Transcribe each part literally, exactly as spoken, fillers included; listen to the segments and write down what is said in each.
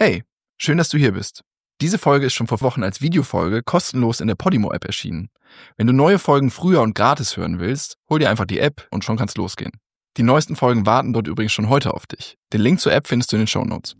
Hey, schön, dass du hier bist. Diese Folge ist schon vor Wochen als Videofolge kostenlos in der Podimo-App erschienen. Wenn du neue Folgen früher und gratis hören willst, hol dir einfach die App und schon kann's losgehen. Die neuesten Folgen warten dort übrigens schon heute auf dich. Den Link zur App findest du in den Shownotes.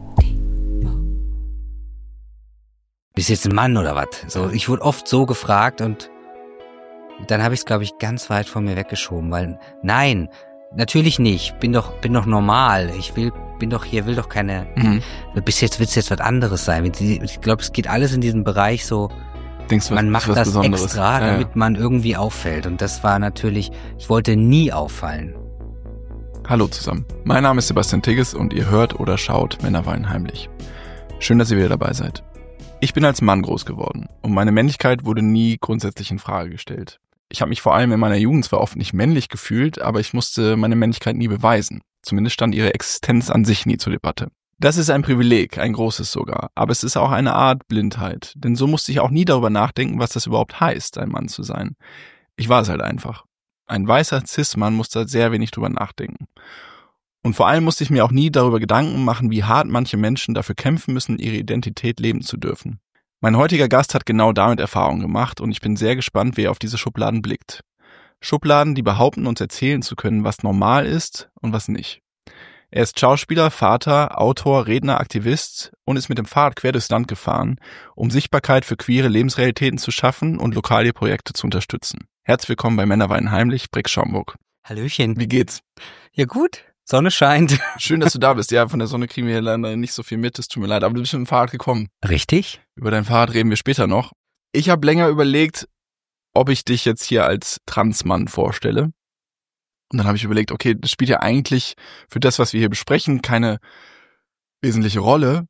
Bist du jetzt ein Mann oder was? So, ich wurde oft so gefragt und dann habe ich es, glaube ich, ganz weit von mir weggeschoben, weil nein, natürlich nicht. Bin doch, bin doch normal. Ich will, bin doch hier, will doch keine. Mhm. Bis jetzt wird's jetzt was anderes sein. Ich glaube, es geht alles in diesem Bereich so. Denkst du, man was, macht was das Besonderes? extra, Ja, ja. damit man irgendwie auffällt. Und das war natürlich. Ich wollte nie auffallen. Hallo zusammen. Mein Name ist Sebastian Tigges und ihr hört oder schaut Männer weinen heimlich. Schön, dass ihr wieder dabei seid. Ich bin als Mann groß geworden und meine Männlichkeit wurde nie grundsätzlich in Frage gestellt. Ich habe mich vor allem in meiner Jugend zwar oft nicht männlich gefühlt, aber ich musste meine Männlichkeit nie beweisen. Zumindest stand ihre Existenz an sich nie zur Debatte. Das ist ein Privileg, ein großes sogar, aber es ist auch eine Art Blindheit, denn so musste ich auch nie darüber nachdenken, was das überhaupt heißt, ein Mann zu sein. Ich war es halt einfach. Ein weißer Cis-Mann musste sehr wenig drüber nachdenken. Und vor allem musste ich mir auch nie darüber Gedanken machen, wie hart manche Menschen dafür kämpfen müssen, ihre Identität leben zu dürfen. Mein heutiger Gast hat genau damit Erfahrung gemacht und ich bin sehr gespannt, wie er auf diese Schubladen blickt. Schubladen, die behaupten, uns erzählen zu können, was normal ist und was nicht. Er ist Schauspieler, Vater, Autor, Redner, Aktivist und ist mit dem Fahrrad quer durchs Land gefahren, um Sichtbarkeit für queere Lebensrealitäten zu schaffen und lokale Projekte zu unterstützen. Herzlich willkommen bei Männer weinen heimlich, Brix Schaumburg. Hallöchen. Wie geht's? Ja gut, Sonne scheint. Schön, dass du da bist. Ja, von der Sonne kriegen wir hier leider nicht so viel mit, es tut mir leid, aber du bist mit dem Fahrrad gekommen. Richtig? Über dein Fahrrad reden wir später noch. Ich habe länger überlegt, ob ich dich jetzt hier als Transmann vorstelle. Und dann habe ich überlegt, okay, das spielt ja eigentlich für das, was wir hier besprechen, keine wesentliche Rolle.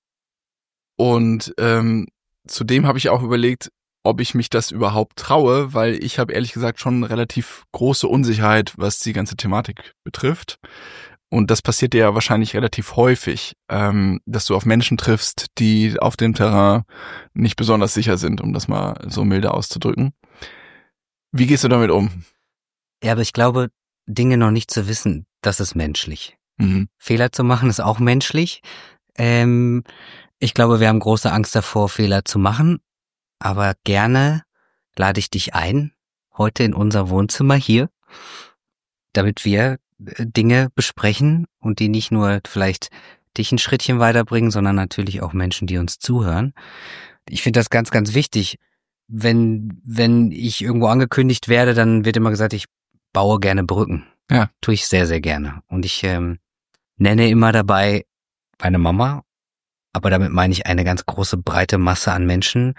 Und ähm, zudem habe ich auch überlegt, ob ich mich das überhaupt traue, weil ich habe ehrlich gesagt schon relativ große Unsicherheit, was die ganze Thematik betrifft. Und das passiert dir ja wahrscheinlich relativ häufig, ähm, dass du auf Menschen triffst, die auf dem Terrain nicht besonders sicher sind, um das mal so milde auszudrücken. Wie gehst du damit um? Ja, aber ich glaube, Dinge noch nicht zu wissen, das ist menschlich. Mhm. Fehler zu machen ist auch menschlich. Ähm, ich glaube, wir haben große Angst davor, Fehler zu machen. Aber gerne lade ich dich ein, heute in unser Wohnzimmer hier, damit wir Dinge besprechen und die nicht nur vielleicht dich ein Schrittchen weiterbringen, sondern natürlich auch Menschen, die uns zuhören. Ich finde das ganz, ganz wichtig. Wenn, wenn ich irgendwo angekündigt werde, dann wird immer gesagt, ich baue gerne Brücken. Ja. Tue ich sehr, sehr gerne. Und ich ähm, nenne immer dabei meine Mama, aber damit meine ich eine ganz große, breite Masse an Menschen,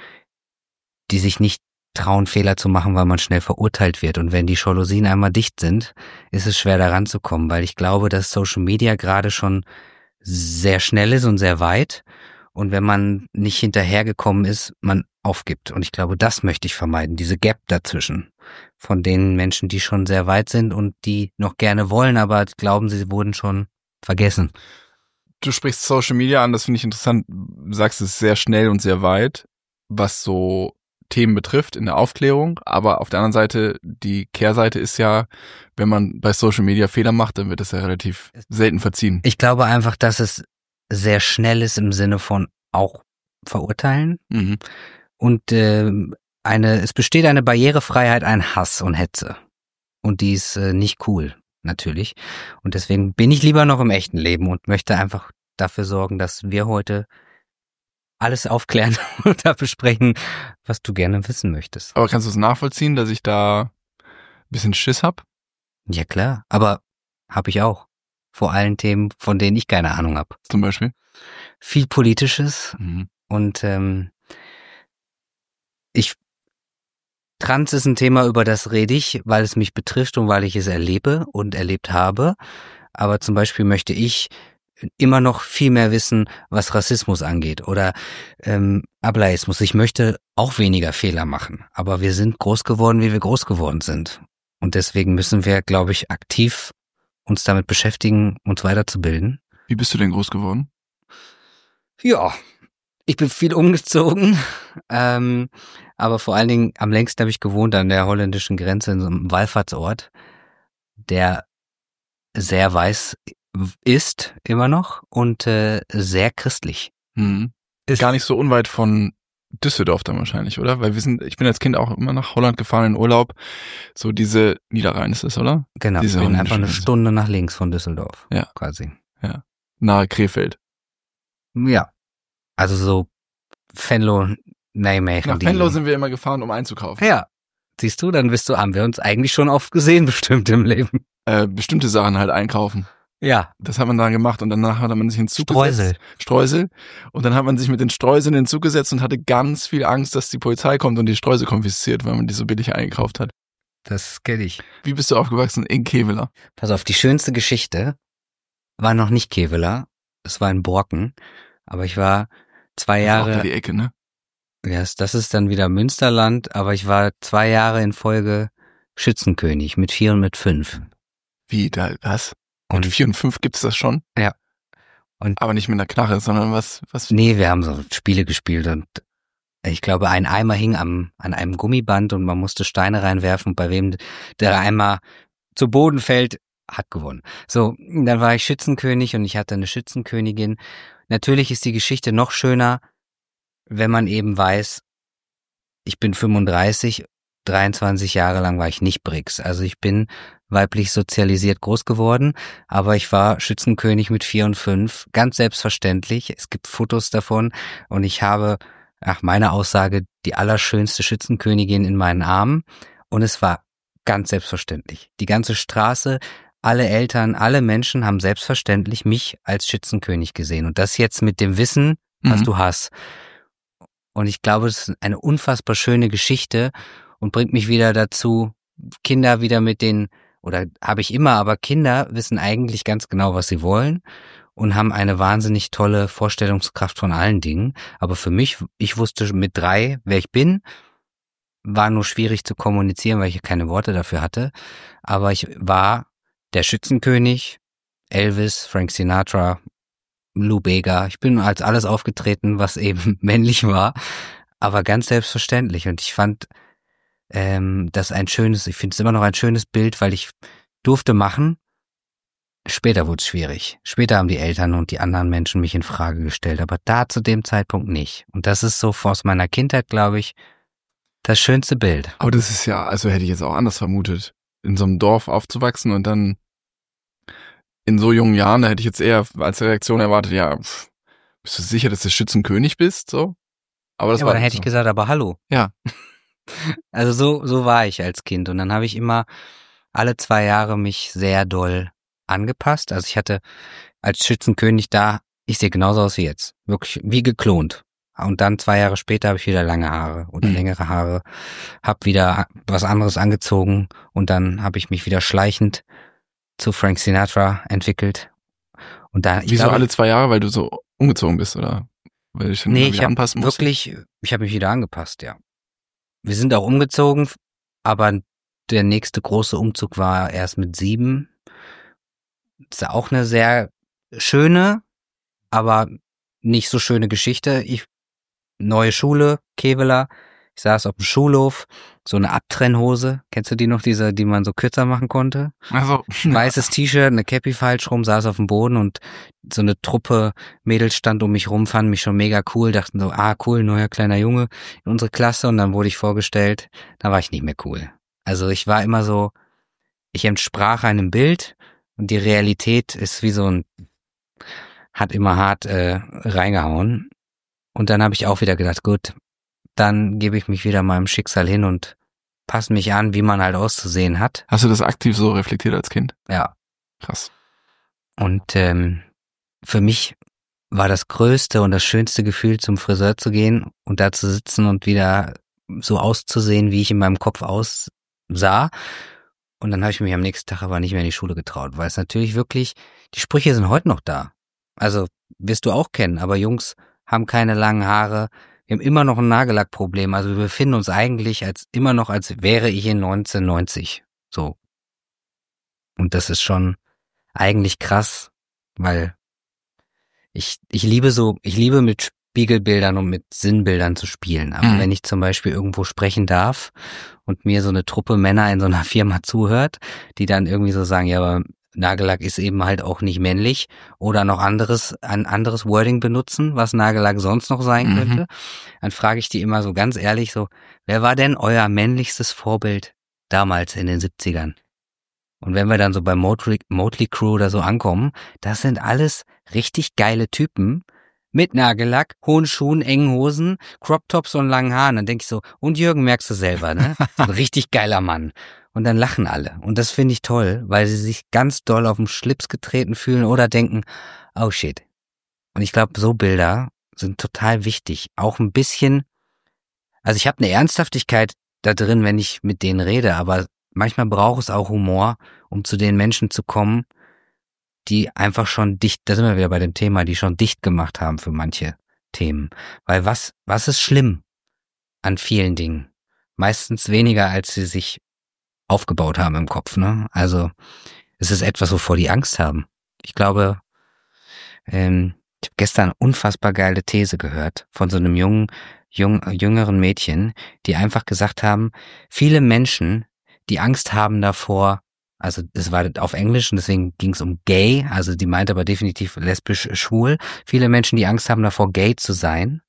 die sich nicht trauen, Fehler zu machen, weil man schnell verurteilt wird. Und wenn die Jalousien einmal dicht sind, ist es schwer, da ranzukommen, weil ich glaube, dass Social Media gerade schon sehr schnell ist und sehr weit. Und wenn man nicht hinterhergekommen ist, man aufgibt. Und ich glaube, das möchte ich vermeiden, diese Gap dazwischen. Von den Menschen, die schon sehr weit sind und die noch gerne wollen, aber glauben, sie wurden schon vergessen. Du sprichst Social Media an, das finde ich interessant. Du sagst, es ist sehr schnell und sehr weit, was so Themen betrifft in der Aufklärung, aber auf der anderen Seite, die Kehrseite ist ja, wenn man bei Social Media Fehler macht, dann wird das ja relativ selten verziehen. Ich glaube einfach, dass es sehr schnell ist im Sinne von auch verurteilen Mhm. und äh, eine, es besteht eine Barrierefreiheit, ein Hass und Hetze und die ist äh, nicht cool, natürlich. Und deswegen bin ich lieber noch im echten Leben und möchte einfach dafür sorgen, dass wir heute alles aufklären und da besprechen, was du gerne wissen möchtest. Aber kannst du es nachvollziehen, dass ich da ein bisschen Schiss hab? Ja klar, aber habe ich auch. Vor allen Themen, von denen ich keine Ahnung habe. Zum Beispiel? Viel Politisches Mhm. und ähm, ich Trans ist ein Thema, über das rede ich, weil es mich betrifft und weil ich es erlebe und erlebt habe. Aber zum Beispiel möchte ich immer noch viel mehr wissen, was Rassismus angeht oder ähm, Ableismus. Ich möchte auch weniger Fehler machen, aber wir sind groß geworden, wie wir groß geworden sind. Und deswegen müssen wir, glaube ich, aktiv uns damit beschäftigen, uns weiterzubilden. Wie bist du denn groß geworden? Ja, ich bin viel umgezogen, ähm, aber vor allen Dingen am längsten habe ich gewohnt an der holländischen Grenze in so einem Wallfahrtsort, der sehr weiß ist, immer noch, und äh, sehr christlich. Mhm. Ist Gar nicht so unweit von Düsseldorf dann wahrscheinlich, oder? Weil wir sind, ich bin als Kind auch immer nach Holland gefahren in Urlaub. So diese Niederrhein ist es, oder? Genau, ich Diese bin einfach holländische eine Grenze. Stunde nach links von Düsseldorf. Ja. Quasi. Nahe Krefeld. Ja. Also so Venlo, Nijmegen. Nach die- Venlo sind wir immer gefahren, um einzukaufen. Ja. Siehst du, dann bist du, haben wir uns eigentlich schon oft gesehen, bestimmt im Leben. Äh, bestimmte Sachen halt einkaufen. Ja. Das hat man da gemacht und danach hat man sich in den Zug Streusel. gesetzt. Streusel. Und dann hat man sich mit den Streuseln in den Zug gesetzt und hatte ganz viel Angst, dass die Polizei kommt und die Streusel konfisziert, weil man die so billig eingekauft hat. Das kenne ich. Wie bist du aufgewachsen? In Kevela. Pass auf, die schönste Geschichte war noch nicht Kevela. Es war in Borken. Aber ich war zwei Das ist auch da Jahre, die Ecke, ne? ja, das ist dann wieder Münsterland, aber ich war zwei Jahre in Folge Schützenkönig mit vier und mit fünf. Wie, da, was? Und Mit vier und fünf gibt's das schon? Ja. Und- Aber nicht mit einer Knarre, sondern was, was? nee, wir haben so Spiele gespielt und ich glaube, ein Eimer hing am, an einem Gummiband und man musste Steine reinwerfen. Bei wem der Eimer zu Boden fällt, hat gewonnen. So, dann war ich Schützenkönig und ich hatte eine Schützenkönigin. Natürlich ist die Geschichte noch schöner, wenn man eben weiß, ich bin fünfunddreißig, dreiundzwanzig Jahre lang war ich nicht Brix. Also ich bin weiblich sozialisiert groß geworden, aber ich war Schützenkönig mit vier und fünf, ganz selbstverständlich. Es gibt Fotos davon und ich habe, nach meiner Aussage, die allerschönste Schützenkönigin in meinen Armen und es war ganz selbstverständlich. Die ganze Straße, alle Eltern, alle Menschen haben selbstverständlich mich als Schützenkönig gesehen und das jetzt mit dem Wissen, was Mhm. du hast. Und ich glaube, es ist eine unfassbar schöne Geschichte und bringt mich wieder dazu, Kinder wieder mit den, oder habe ich immer, aber Kinder wissen eigentlich ganz genau, was sie wollen und haben eine wahnsinnig tolle Vorstellungskraft von allen Dingen. Aber für mich, ich wusste mit drei, wer ich bin, war nur schwierig zu kommunizieren, weil ich keine Worte dafür hatte. Aber ich war der Schützenkönig, Elvis, Frank Sinatra, Lou Bega. Ich bin als alles aufgetreten, was eben männlich war, aber ganz selbstverständlich. Und ich fand ähm, das ein schönes, ich finde es immer noch ein schönes Bild, weil ich durfte machen. Später wurde es schwierig. Später haben die Eltern und die anderen Menschen mich in Frage gestellt, aber da zu dem Zeitpunkt nicht. Und das ist so aus meiner Kindheit, glaube ich, das schönste Bild. Aber das ist ja, also hätte ich jetzt auch anders vermutet, in so einem Dorf aufzuwachsen und dann in so jungen Jahren, da hätte ich jetzt eher als Reaktion erwartet, ja, pff, bist du sicher, dass du Schützenkönig bist, so? Aber das Ja, war aber dann nicht hätte so. ich gesagt, aber hallo. Ja. Also so, so war ich als Kind. Und dann habe ich immer alle zwei Jahre mich sehr doll angepasst. Also ich hatte als Schützenkönig da, ich sehe genauso aus wie jetzt. Wirklich wie geklont. Und dann zwei Jahre später habe ich wieder lange Haare oder Mhm. längere Haare, habe wieder was anderes angezogen und dann habe ich mich wieder schleichend zu Frank Sinatra entwickelt. Und da, ich Wieso glaube, alle zwei Jahre, weil du so umgezogen bist, oder? Weil du dich dann nee, immer ich wieder habe anpassen musst? wirklich, ich habe mich wieder angepasst, ja. Wir sind auch umgezogen, aber der nächste große Umzug war erst mit sieben. Das ist auch eine sehr schöne, aber nicht so schöne Geschichte. Ich, neue Schule, Kevela. Ich saß auf dem Schulhof, so eine Abtrennhose. Kennst du die noch, diese, die man so kürzer machen konnte? Also, Weißes T-Shirt, eine Cappy falsch rum, saß auf dem Boden und so eine Truppe Mädels stand um mich rum, fanden mich schon mega cool, dachten so, ah cool, neuer kleiner Junge in unsere Klasse und dann wurde ich vorgestellt, da war ich nicht mehr cool. Also ich war immer so, ich entsprach einem Bild und die Realität ist wie so ein, hat immer hart äh, reingehauen und dann habe ich auch wieder gedacht, gut, dann gebe ich mich wieder meinem Schicksal hin und passe mich an, wie man halt auszusehen hat. hast du das aktiv so reflektiert als Kind? Ja. Krass. Und ähm, für mich war das größte und das schönste Gefühl, zum Friseur zu gehen und da zu sitzen und wieder so auszusehen, wie ich in meinem Kopf aussah. Und dann habe ich mich am nächsten Tag aber nicht mehr in die Schule getraut, weil es natürlich wirklich, die Sprüche sind heute noch da. Also wirst du auch kennen, aber Jungs haben keine langen Haare. Wir haben immer noch ein Nagellackproblem. Also wir befinden uns eigentlich als immer noch, als wäre ich in neunzehnhundertneunzig. So. Und das ist schon eigentlich krass, weil ich, ich liebe so, ich liebe mit Spiegelbildern und mit Sinnbildern zu spielen. Aber Mhm. wenn ich zum Beispiel irgendwo sprechen darf und mir so eine Truppe Männer in so einer Firma zuhört, die dann irgendwie so sagen, ja, aber Nagellack ist eben halt auch nicht männlich oder noch anderes, ein anderes Wording benutzen, was Nagellack sonst noch sein Mhm. könnte, dann frage ich die immer so ganz ehrlich so, wer war denn euer männlichstes Vorbild damals in den siebzigern? Und wenn wir dann so bei Motley, Motley Crue oder so ankommen, das sind alles richtig geile Typen mit Nagellack, hohen Schuhen, engen Hosen, Crop-Tops und langen Haaren. Dann denke ich so, und Jürgen, merkst du selber, ne? So ein richtig geiler Mann. Und dann lachen alle. Und das finde ich toll, weil sie sich ganz doll auf den Schlips getreten fühlen oder denken, oh shit. Und ich glaube, so Bilder sind total wichtig. Auch ein bisschen, also ich habe eine Ernsthaftigkeit da drin, wenn ich mit denen rede, aber manchmal braucht es auch Humor, um zu den Menschen zu kommen, die einfach schon dicht, da sind wir wieder bei dem Thema, die schon dicht gemacht haben für manche Themen. Weil was, was ist schlimm an vielen Dingen? Meistens weniger, als sie sich aufgebaut haben im Kopf, ne? Also es ist etwas, wovor die Angst haben. Ich glaube, ähm, ich habe gestern eine unfassbar geile These gehört von so einem jungen, jung, jüngeren Mädchen, die einfach gesagt haben, viele Menschen, die Angst haben davor, also es war auf Englisch und deswegen ging es um gay, also die meinte aber definitiv lesbisch, schwul, viele Menschen, die Angst haben davor, gay zu sein,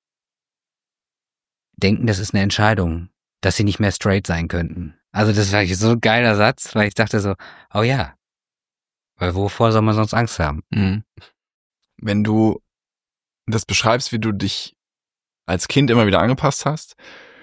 denken, das ist eine Entscheidung, dass sie nicht mehr straight sein könnten. Also das war so ein geiler Satz, weil ich dachte so, oh ja, weil wovor soll man sonst Angst haben? Mhm. Wenn du das beschreibst, wie du dich als Kind immer wieder angepasst hast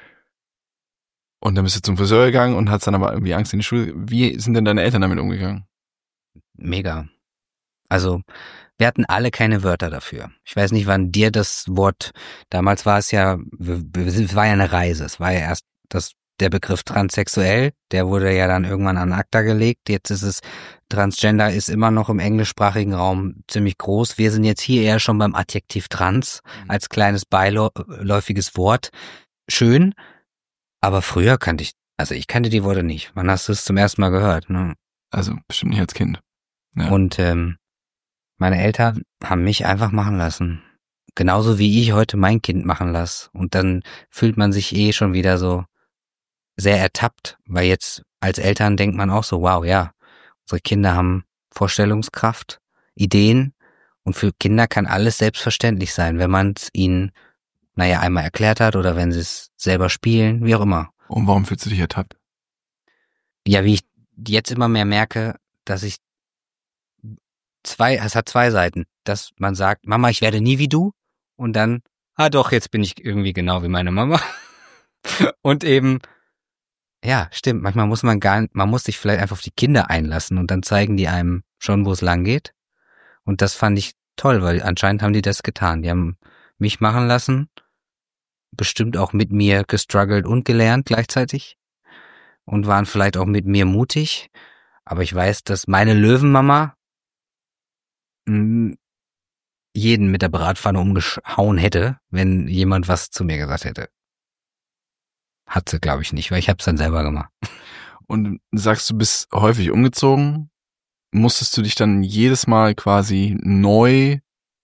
und dann bist du zum Friseur gegangen und hast dann aber irgendwie Angst in die Schule, wie sind denn deine Eltern damit umgegangen? Mega. Also wir hatten alle keine Wörter dafür. Ich weiß nicht, wann dir das Wort, damals war es ja, es war ja eine Reise, es war ja erst das der Begriff transsexuell, der wurde ja dann irgendwann an ACTA gelegt. Jetzt ist es, Transgender ist immer noch im englischsprachigen Raum ziemlich groß. Wir sind jetzt hier eher schon beim Adjektiv trans als kleines beiläufiges Wort. Schön, aber früher kannte ich, also ich kannte die Worte nicht. Wann hast du es zum ersten Mal gehört? Ne? Also bestimmt nicht als Kind. Ja. Und ähm, meine Eltern haben mich einfach machen lassen. Genauso wie ich heute mein Kind machen lasse. Und dann fühlt man sich eh schon wieder so sehr ertappt, weil jetzt als Eltern denkt man auch so, wow, ja, unsere Kinder haben Vorstellungskraft, Ideen und für Kinder kann alles selbstverständlich sein, wenn man es ihnen, naja, einmal erklärt hat oder wenn sie es selber spielen, wie auch immer. Und warum fühlst du dich ertappt? Ja, wie ich jetzt immer mehr merke, dass ich zwei, es hat zwei Seiten, dass man sagt, Mama, ich werde nie wie du und dann, ah doch, jetzt bin ich irgendwie genau wie meine Mama und eben ja, stimmt. Manchmal muss man gar man muss sich vielleicht einfach auf die Kinder einlassen und dann zeigen die einem schon, wo es lang geht. Und das fand ich toll, weil anscheinend haben die das getan. Die haben mich machen lassen, bestimmt auch mit mir gestruggelt und gelernt gleichzeitig und waren vielleicht auch mit mir mutig. Aber ich weiß, dass meine Löwenmama mh, jeden mit der Bratpfanne umgehauen hätte, wenn jemand was zu mir gesagt hätte. Hat sie, glaube ich, nicht, weil ich habe es dann selber gemacht. Und sagst, du bist häufig umgezogen, musstest du dich dann jedes Mal quasi neu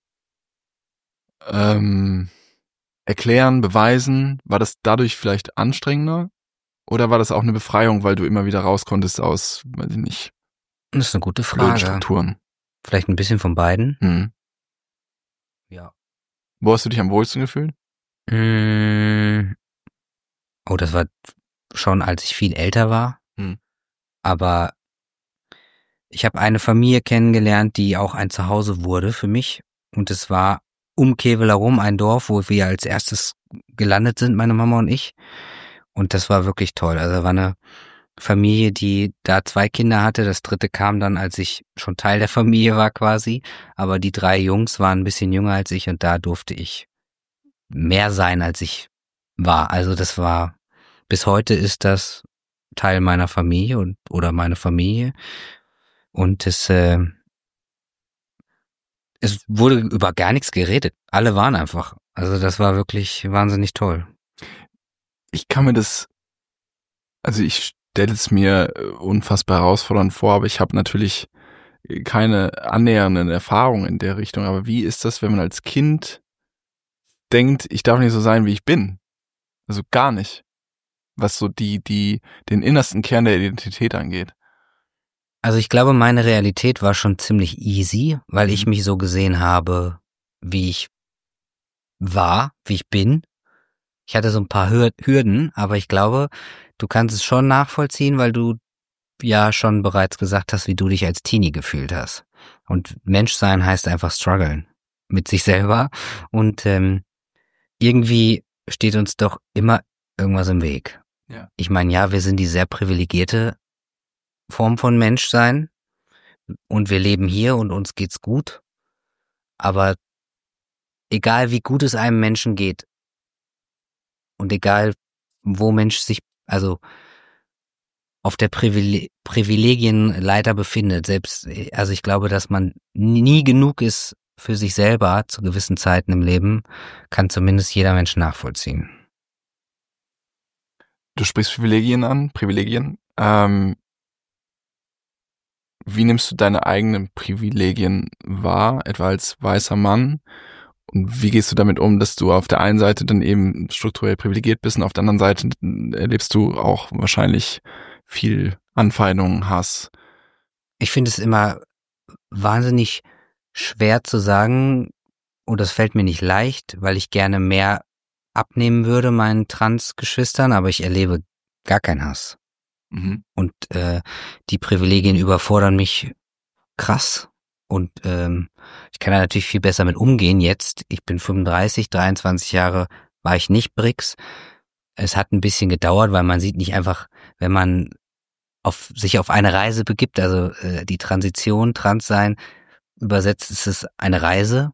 ähm, erklären, beweisen? War das dadurch vielleicht anstrengender? Oder war das auch eine Befreiung, weil du immer wieder raus konntest aus, weiß ich nicht, Das ist eine gute Frage. Strukturen? Vielleicht ein bisschen von beiden. Hm. Ja. Wo hast du dich am wohlsten gefühlt? Mmh. Oh, das war schon, als ich viel älter war. Hm. Aber ich habe eine Familie kennengelernt, die auch ein Zuhause wurde für mich. Und es war um Kevela rum ein Dorf, wo wir als erstes gelandet sind, meine Mama und ich. Und das war wirklich toll. Also war eine Familie, die da zwei Kinder hatte. Das dritte kam dann, als ich schon Teil der Familie war quasi. Aber die drei Jungs waren ein bisschen jünger als ich und da durfte ich mehr sein, als ich war. Also das war, bis heute ist das Teil meiner Familie und oder meine Familie. Und es, äh, es wurde über gar nichts geredet. Alle waren einfach. Also das war wirklich wahnsinnig toll. Ich kann mir das, also ich stelle es mir unfassbar herausfordernd vor, aber ich habe natürlich keine annähernden Erfahrungen in der Richtung. Aber wie ist das, wenn man als Kind denkt, ich darf nicht so sein, wie ich bin? Also gar nicht. Was so die, die, den innersten Kern der Identität angeht. Also ich glaube, meine Realität war schon ziemlich easy, weil ich Mhm. mich so gesehen habe, wie ich war, wie ich bin. Ich hatte so ein paar Hür- Hürden, aber ich glaube, du kannst es schon nachvollziehen, weil du ja schon bereits gesagt hast, wie du dich als Teenie gefühlt hast. Und Menschsein heißt einfach strugglen mit sich selber. Und ähm, irgendwie steht uns doch immer irgendwas im Weg. Ja. Ich meine, ja, wir sind die sehr privilegierte Form von Menschsein und wir leben hier und uns geht's gut. Aber egal wie gut es einem Menschen geht und egal wo Mensch sich, also auf der Privile- Privilegienleiter befindet, selbst, also ich glaube, dass man nie genug ist für sich selber zu gewissen Zeiten im Leben, kann zumindest jeder Mensch nachvollziehen. Du sprichst Privilegien an, Privilegien. Ähm, wie nimmst du deine eigenen Privilegien wahr, etwa als weißer Mann? Und wie gehst du damit um, dass du auf der einen Seite dann eben strukturell privilegiert bist und auf der anderen Seite erlebst du auch wahrscheinlich viel Anfeindungen, Hass? Ich finde es immer wahnsinnig schwer zu sagen, und das fällt mir nicht leicht, weil ich gerne mehr abnehmen würde meinen Trans-Geschwistern, aber ich erlebe gar keinen Hass. Mhm. Und äh, die Privilegien überfordern mich krass. Und ähm, ich kann da natürlich viel besser mit umgehen jetzt. Ich bin fünfunddreißig, dreiundzwanzig Jahre war ich nicht B R I C S. Es hat ein bisschen gedauert, weil man sieht nicht einfach, wenn man auf sich auf eine Reise begibt, also äh, die Transition, Transsein, übersetzt ist es eine Reise.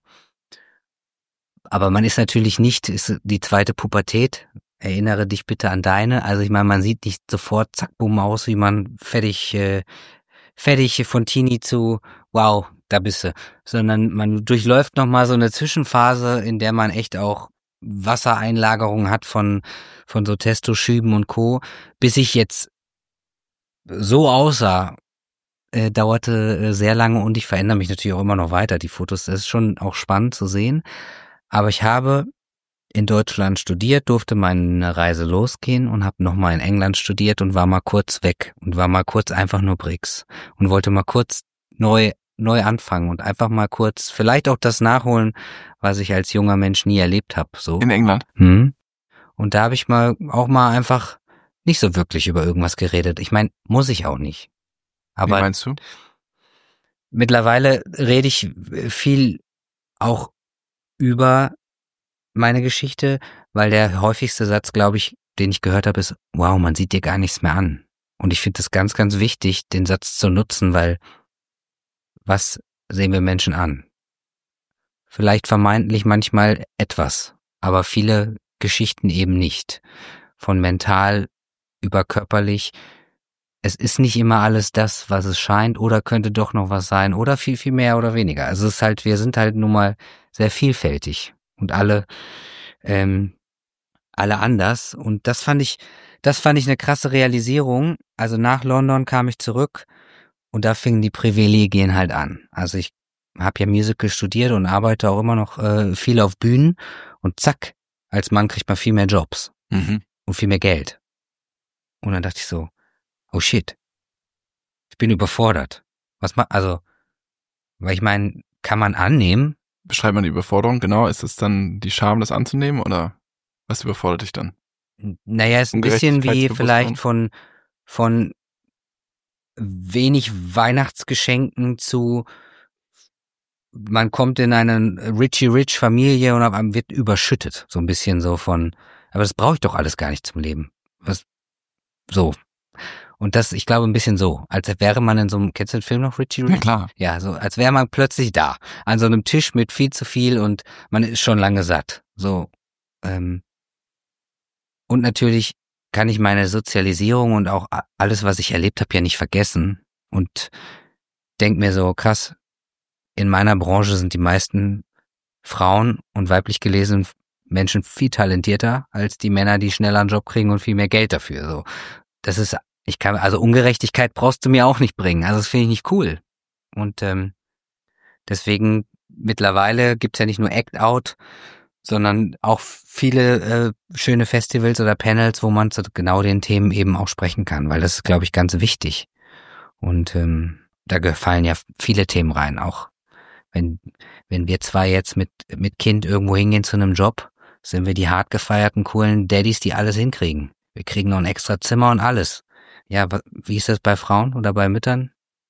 Aber man ist natürlich nicht, ist die zweite Pubertät. Erinnere dich bitte an deine. Also ich meine, man sieht nicht sofort, zack, bumm, aus, wie man fertig, äh, fertig von Teenie zu, wow, da bist du. Sondern man durchläuft nochmal so eine Zwischenphase, in der man echt auch Wassereinlagerung hat von, von so Testoschüben und Co. Bis ich jetzt so aussah, äh, dauerte äh, sehr lange und ich verändere mich natürlich auch immer noch weiter. Die Fotos, das ist schon auch spannend zu sehen. Aber ich habe in Deutschland studiert, durfte meine Reise losgehen und habe nochmal in England studiert und war mal kurz weg und war mal kurz einfach nur B R I C S und wollte mal kurz neu neu anfangen und einfach mal kurz vielleicht auch das nachholen, was ich als junger Mensch nie erlebt habe. So. In England? Hm. Und da habe ich mal auch mal einfach nicht so wirklich über irgendwas geredet. Ich meine, muss ich auch nicht. Aber Wie meinst du? mittlerweile rede ich viel auch über meine Geschichte, weil der häufigste Satz, glaube ich, den ich gehört habe, ist, wow, man sieht dir gar nichts mehr an. Und ich finde es ganz, ganz wichtig, den Satz zu nutzen, weil was sehen wir Menschen an? Vielleicht vermeintlich manchmal etwas, aber viele Geschichten eben nicht. Von mental über körperlich. Es ist nicht immer alles das, was es scheint, oder könnte doch noch was sein, oder viel, viel mehr oder weniger. Also es ist halt, wir sind halt nun mal sehr vielfältig und alle, ähm, alle anders. Und das fand ich, das fand ich eine krasse Realisierung. Also nach London kam ich zurück und da fingen die Privilegien halt an. Also ich habe ja Musical studiert und arbeite auch immer noch äh, viel auf Bühnen und zack, als Mann kriegt man viel mehr Jobs Mhm. und viel mehr Geld. Und dann dachte ich so, oh shit, ich bin überfordert. Was ma, also, weil ich meine, kann man annehmen? Beschreibt man die Überforderung, genau. Ist es dann die Scham, das anzunehmen, oder was überfordert dich dann? Naja, ist ein bisschen wie vielleicht von, von wenig Weihnachtsgeschenken zu, man kommt in eine Richie-Rich-Familie und auf einmal wird überschüttet. So ein bisschen so von, aber das brauche ich doch alles gar nicht zum Leben. Was, so. Und das, ich glaube, ein bisschen so, als wäre man in so einem, kennst du den Film noch, Richie Rich? Ja, klar. Ja, so, als wäre man plötzlich da, an so einem Tisch mit viel zu viel und man ist schon lange satt. So, ähm, und natürlich kann ich meine Sozialisierung und auch alles, was ich erlebt habe, ja nicht vergessen und denk mir so, krass, in meiner Branche sind die meisten Frauen und weiblich gelesenen Menschen viel talentierter als die Männer, die schneller einen Job kriegen und viel mehr Geld dafür. So, das ist, ich kann, also Ungerechtigkeit brauchst du mir auch nicht bringen. Also das finde ich nicht cool. Und ähm, deswegen mittlerweile gibt's ja nicht nur Act Out, sondern auch viele äh, schöne Festivals oder Panels, wo man zu genau den Themen eben auch sprechen kann, weil das ist, glaube ich, ganz wichtig. Und ähm, da gefallen ja viele Themen rein, auch wenn wenn wir zwei jetzt mit mit Kind irgendwo hingehen zu einem Job, sind wir die hart gefeierten, coolen Daddys, die alles hinkriegen. Wir kriegen noch ein extra Zimmer und alles. Ja, wie ist das bei Frauen oder bei Müttern?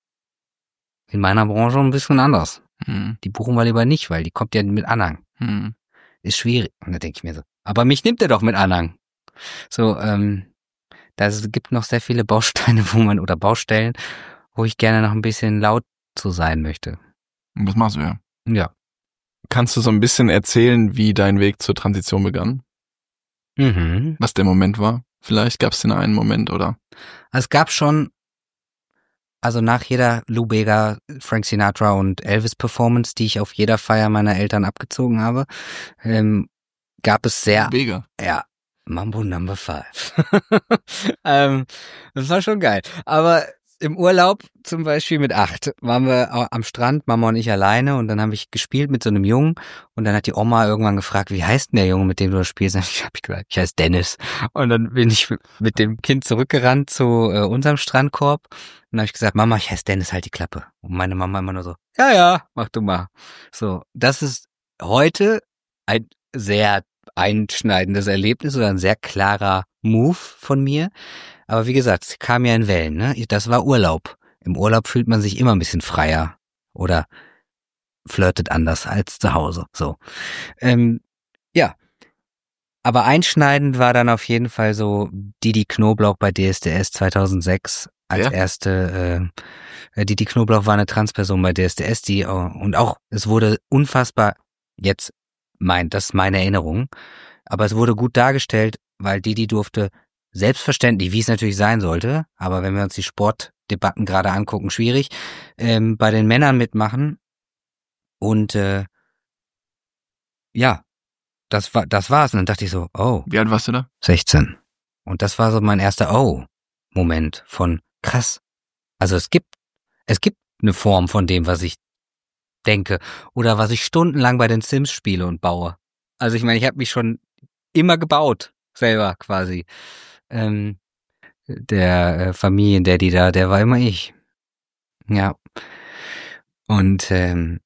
In meiner Branche ein bisschen anders. Hm. Die buchen wir lieber nicht, weil die kommt ja mit Anhang. Hm. Ist schwierig. Und da denke ich mir so, aber mich nimmt er doch mit Anhang. So, ähm, da gibt noch sehr viele Bausteine, wo man, oder Baustellen, wo ich gerne noch ein bisschen laut zu sein möchte. Und das machst du ja. Ja. Kannst du so ein bisschen erzählen, wie dein Weg zur Transition begann? Mhm. Was der Moment war? Vielleicht gab es den einen Moment, oder? Es gab schon, also nach jeder Lou Bega, Frank Sinatra und Elvis Performance, die ich auf jeder Feier meiner Eltern abgezogen habe, ähm, gab es sehr... Lou Bega? Ja, Mambo Number Five. ähm, das war schon geil. Aber im Urlaub zum Beispiel mit acht waren wir am Strand, Mama und ich alleine, und dann habe ich gespielt mit so einem Jungen und dann hat die Oma irgendwann gefragt, wie heißt denn der Junge, mit dem du das spielst? Und ich habe gesagt, ich heiße Dennis. Und dann bin ich mit dem Kind zurückgerannt zu äh, unserem Strandkorb und dann habe ich gesagt, Mama, ich heiße Dennis, halt die Klappe. Und meine Mama immer nur so, ja, ja, mach du mal. So, das ist heute ein sehr einschneidendes Erlebnis oder ein sehr klarer Move von mir. Aber wie gesagt, es kam ja in Wellen, ne? Das war Urlaub. Im Urlaub fühlt man sich immer ein bisschen freier oder flirtet anders als zu Hause. So. Ähm, ja. Aber einschneidend war dann auf jeden Fall so Didi Knoblauch bei D S D S zweitausendsechs als Ja. erste. Äh, Didi Knoblauch war eine Transperson bei D S D S, die äh, und auch es wurde unfassbar jetzt mein, das ist meine Erinnerung, aber es wurde gut dargestellt, weil Didi durfte selbstverständlich, wie es natürlich sein sollte, aber wenn wir uns die Sportdebatten gerade angucken, schwierig, ähm, bei den Männern mitmachen und äh, ja, das war das war's und dann dachte ich so, oh. Wie alt warst du da? sechzehn. Und das war so mein erster Oh-Moment von krass. Also es gibt es gibt eine Form von dem, was ich denke oder was ich stundenlang bei den Sims spiele und baue. Also ich meine, ich habe mich schon immer gebaut, selber quasi. Ähm, der äh, Familiendaddy da, der war immer ich. Ja. Und ähm,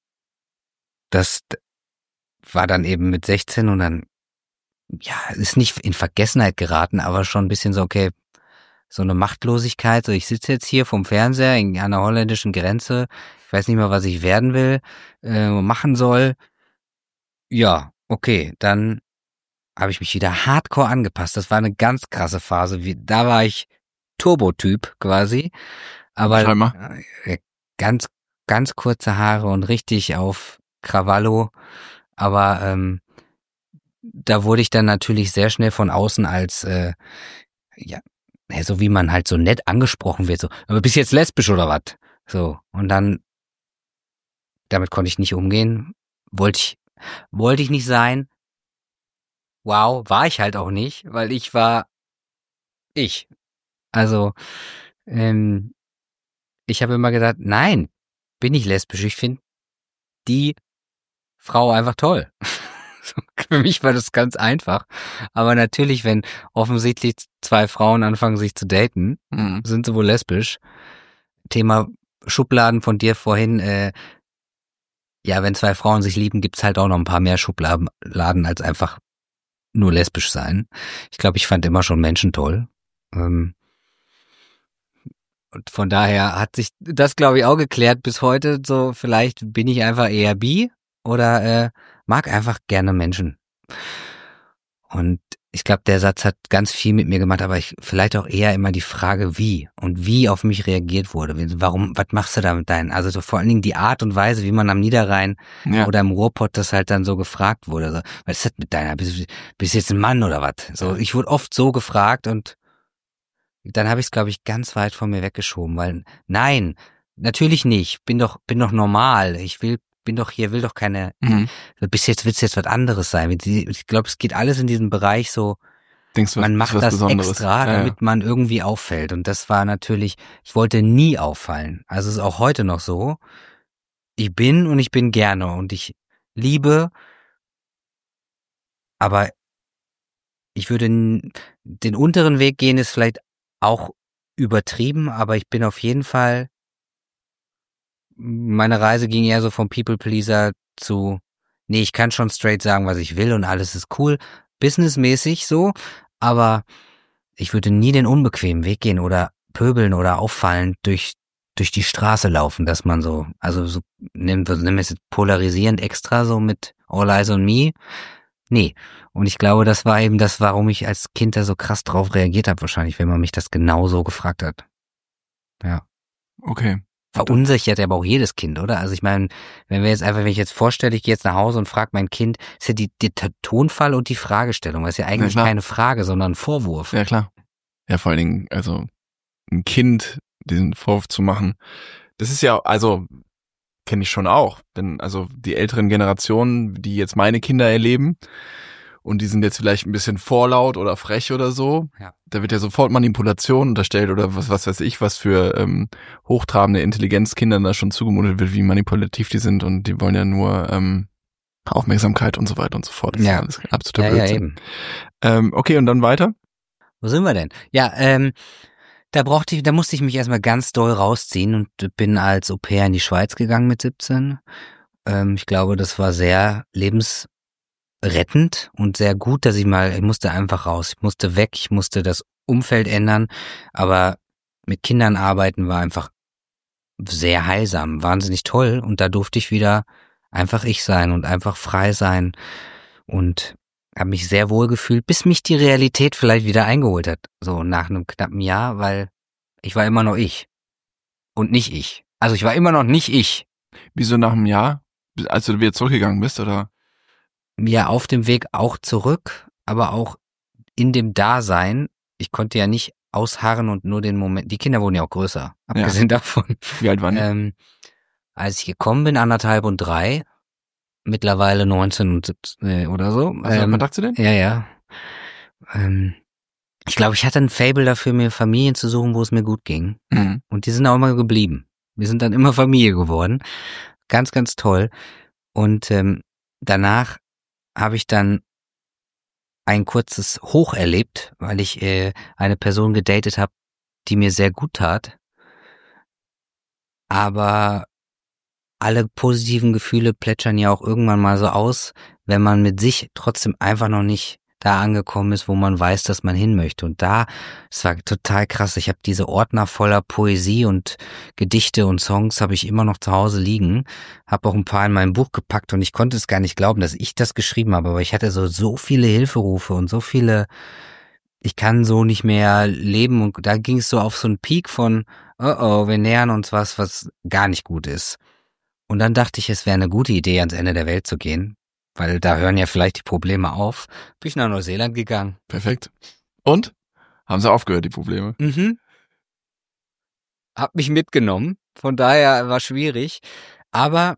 das war dann eben mit sechzehn und dann, ja, ist nicht in Vergessenheit geraten, aber schon ein bisschen so, okay, so eine Machtlosigkeit. So, ich sitze jetzt hier vom Fernseher in, an der holländischen Grenze, ich weiß nicht mehr, was ich werden will, äh, machen soll. Ja, okay, dann habe ich mich wieder hardcore angepasst. Das war eine ganz krasse Phase. Wie, da war ich Turbotyp quasi. Aber Schreib mal. äh, ganz, ganz kurze Haare und richtig auf Krawallo. Aber ähm, da wurde ich dann natürlich sehr schnell von außen als, äh, ja, so wie man halt so nett angesprochen wird. So, aber bist du jetzt lesbisch oder was? So, und dann, damit konnte ich nicht umgehen. Wollte ich, wollte ich nicht sein. Wow, war ich halt auch nicht, weil ich war ich. Also, ähm, ich habe immer gedacht, nein, bin ich lesbisch. Ich finde die Frau einfach toll. Für mich war das ganz einfach. Aber natürlich, wenn offensichtlich zwei Frauen anfangen, sich zu daten, Mhm. sind sie wohl lesbisch. Thema Schubladen von dir vorhin, äh, ja, wenn zwei Frauen sich lieben, gibt's halt auch noch ein paar mehr Schubladen als einfach nur lesbisch sein. Ich glaube, ich fand immer schon Menschen toll. Ähm, und von daher hat sich das, glaube ich, auch geklärt bis heute. So, vielleicht bin ich einfach eher bi oder äh, mag einfach gerne Menschen. Und ich glaube, der Satz hat ganz viel mit mir gemacht, aber ich vielleicht auch eher immer die Frage, wie und wie auf mich reagiert wurde. Warum, was machst du da mit deinen? Also so vor allen Dingen die Art und Weise, wie man am Niederrhein Ja. oder im Ruhrpott das halt dann so gefragt wurde. So, was ist das mit deiner? Bist, bist du jetzt ein Mann oder was? So, ich wurde oft so gefragt und dann habe ich es, glaube ich, ganz weit von mir weggeschoben, weil nein, natürlich nicht. Bin doch, bin doch normal. Ich will, bin doch hier, will doch keine. Mhm. Bis jetzt willst du jetzt was anderes sein. Ich glaube, es geht alles in diesem Bereich so. Denkst du, Man was, macht was das Besonderes. extra, Ja, damit ja. man irgendwie auffällt. Und das war natürlich, ich wollte nie auffallen. Also es ist auch heute noch so. Ich bin und ich bin gerne und ich liebe, aber ich würde n- den unteren Weg gehen, ist vielleicht auch übertrieben, aber ich bin auf jeden Fall, meine Reise ging eher so vom People-Pleaser zu, nee, ich kann schon straight sagen, was ich will und alles ist cool, businessmäßig so, aber ich würde nie den unbequemen Weg gehen oder pöbeln oder auffallen durch durch die Straße laufen, dass man so, also so, nimm, nimm es jetzt polarisierend extra so mit All Eyes on Me. Nee. Und ich glaube, das war eben das, warum ich als Kind da so krass drauf reagiert habe, wahrscheinlich, wenn man mich das genau so gefragt hat. Ja. Okay. Verunsichert aber auch jedes Kind, oder? Also ich meine, wenn wir jetzt einfach, wenn ich jetzt vorstelle, ich gehe jetzt nach Hause und frage mein Kind, ist ja die, die, der Tonfall und die Fragestellung, das ist ja eigentlich ja, keine Frage, sondern ein Vorwurf. Ja, klar. Ja, vor allen Dingen, also ein Kind diesen Vorwurf zu machen, das ist ja, also kenne ich schon auch, denn also die älteren Generationen, die jetzt meine Kinder erleben und die sind jetzt vielleicht ein bisschen vorlaut oder frech oder so, ja. Da wird ja sofort Manipulation unterstellt oder was was weiß ich, was für ähm, hochtrabende Intelligenz Kindern da schon zugemutet wird, wie manipulativ die sind und die wollen ja nur ähm, Aufmerksamkeit und so weiter und so fort. Das ja. ist alles absoluter ja, Blödsinn. Ja, eben. Ähm, okay, und dann weiter? Wo sind wir denn? Ja, ähm, Da brauchte ich, da musste ich mich erstmal ganz doll rausziehen und bin als Au-pair in die Schweiz gegangen mit siebzehn. Ähm, ich glaube, das war sehr lebensrettend und sehr gut, dass ich mal, ich musste einfach raus. Ich musste weg, ich musste das Umfeld ändern, aber mit Kindern arbeiten war einfach sehr heilsam, wahnsinnig toll und da durfte ich wieder einfach ich sein und einfach frei sein und habe mich sehr wohl gefühlt, bis mich die Realität vielleicht wieder eingeholt hat, so nach einem knappen Jahr, weil ich war immer noch ich und nicht ich. Also ich war immer noch nicht ich. Wieso nach einem Jahr, als du wieder zurückgegangen bist, oder? Ja, auf dem Weg auch zurück, aber auch in dem Dasein. Ich konnte ja nicht ausharren und nur den Moment, die Kinder wurden ja auch größer, abgesehen ja. davon. Wie alt waren die? Ähm, als ich gekommen bin, anderthalb und drei, mittlerweile neunzehn und siebzehn oder so. Hast du ähm, Kontakt zu denen? Ja, ja. Ähm, ich glaube, ich hatte ein Faible dafür, mir Familien zu suchen, wo es mir gut ging. Mhm. Und die sind auch immer geblieben. Wir sind dann immer Familie geworden. Ganz, ganz toll. Und ähm, danach habe ich dann ein kurzes Hoch erlebt, weil ich äh, eine Person gedatet habe, die mir sehr gut tat. Aber alle positiven Gefühle plätschern ja auch irgendwann mal so aus, wenn man mit sich trotzdem einfach noch nicht da angekommen ist, wo man weiß, dass man hin möchte. Und da, es war total krass. Ich habe diese Ordner voller Poesie und Gedichte und Songs habe ich immer noch zu Hause liegen. Habe auch ein paar in mein Buch gepackt und ich konnte es gar nicht glauben, dass ich das geschrieben habe. Aber ich hatte so so viele Hilferufe und so viele, ich kann so nicht mehr leben. Und da ging es so auf so einen Peak von, oh oh, wir nähern uns was, was gar nicht gut ist. Und dann dachte ich, es wäre eine gute Idee, ans Ende der Welt zu gehen. Weil da hören ja vielleicht die Probleme auf. Bin ich nach Neuseeland gegangen. Perfekt. Und? Haben sie aufgehört, die Probleme? Mhm. Hab mich mitgenommen. Von daher war schwierig. Aber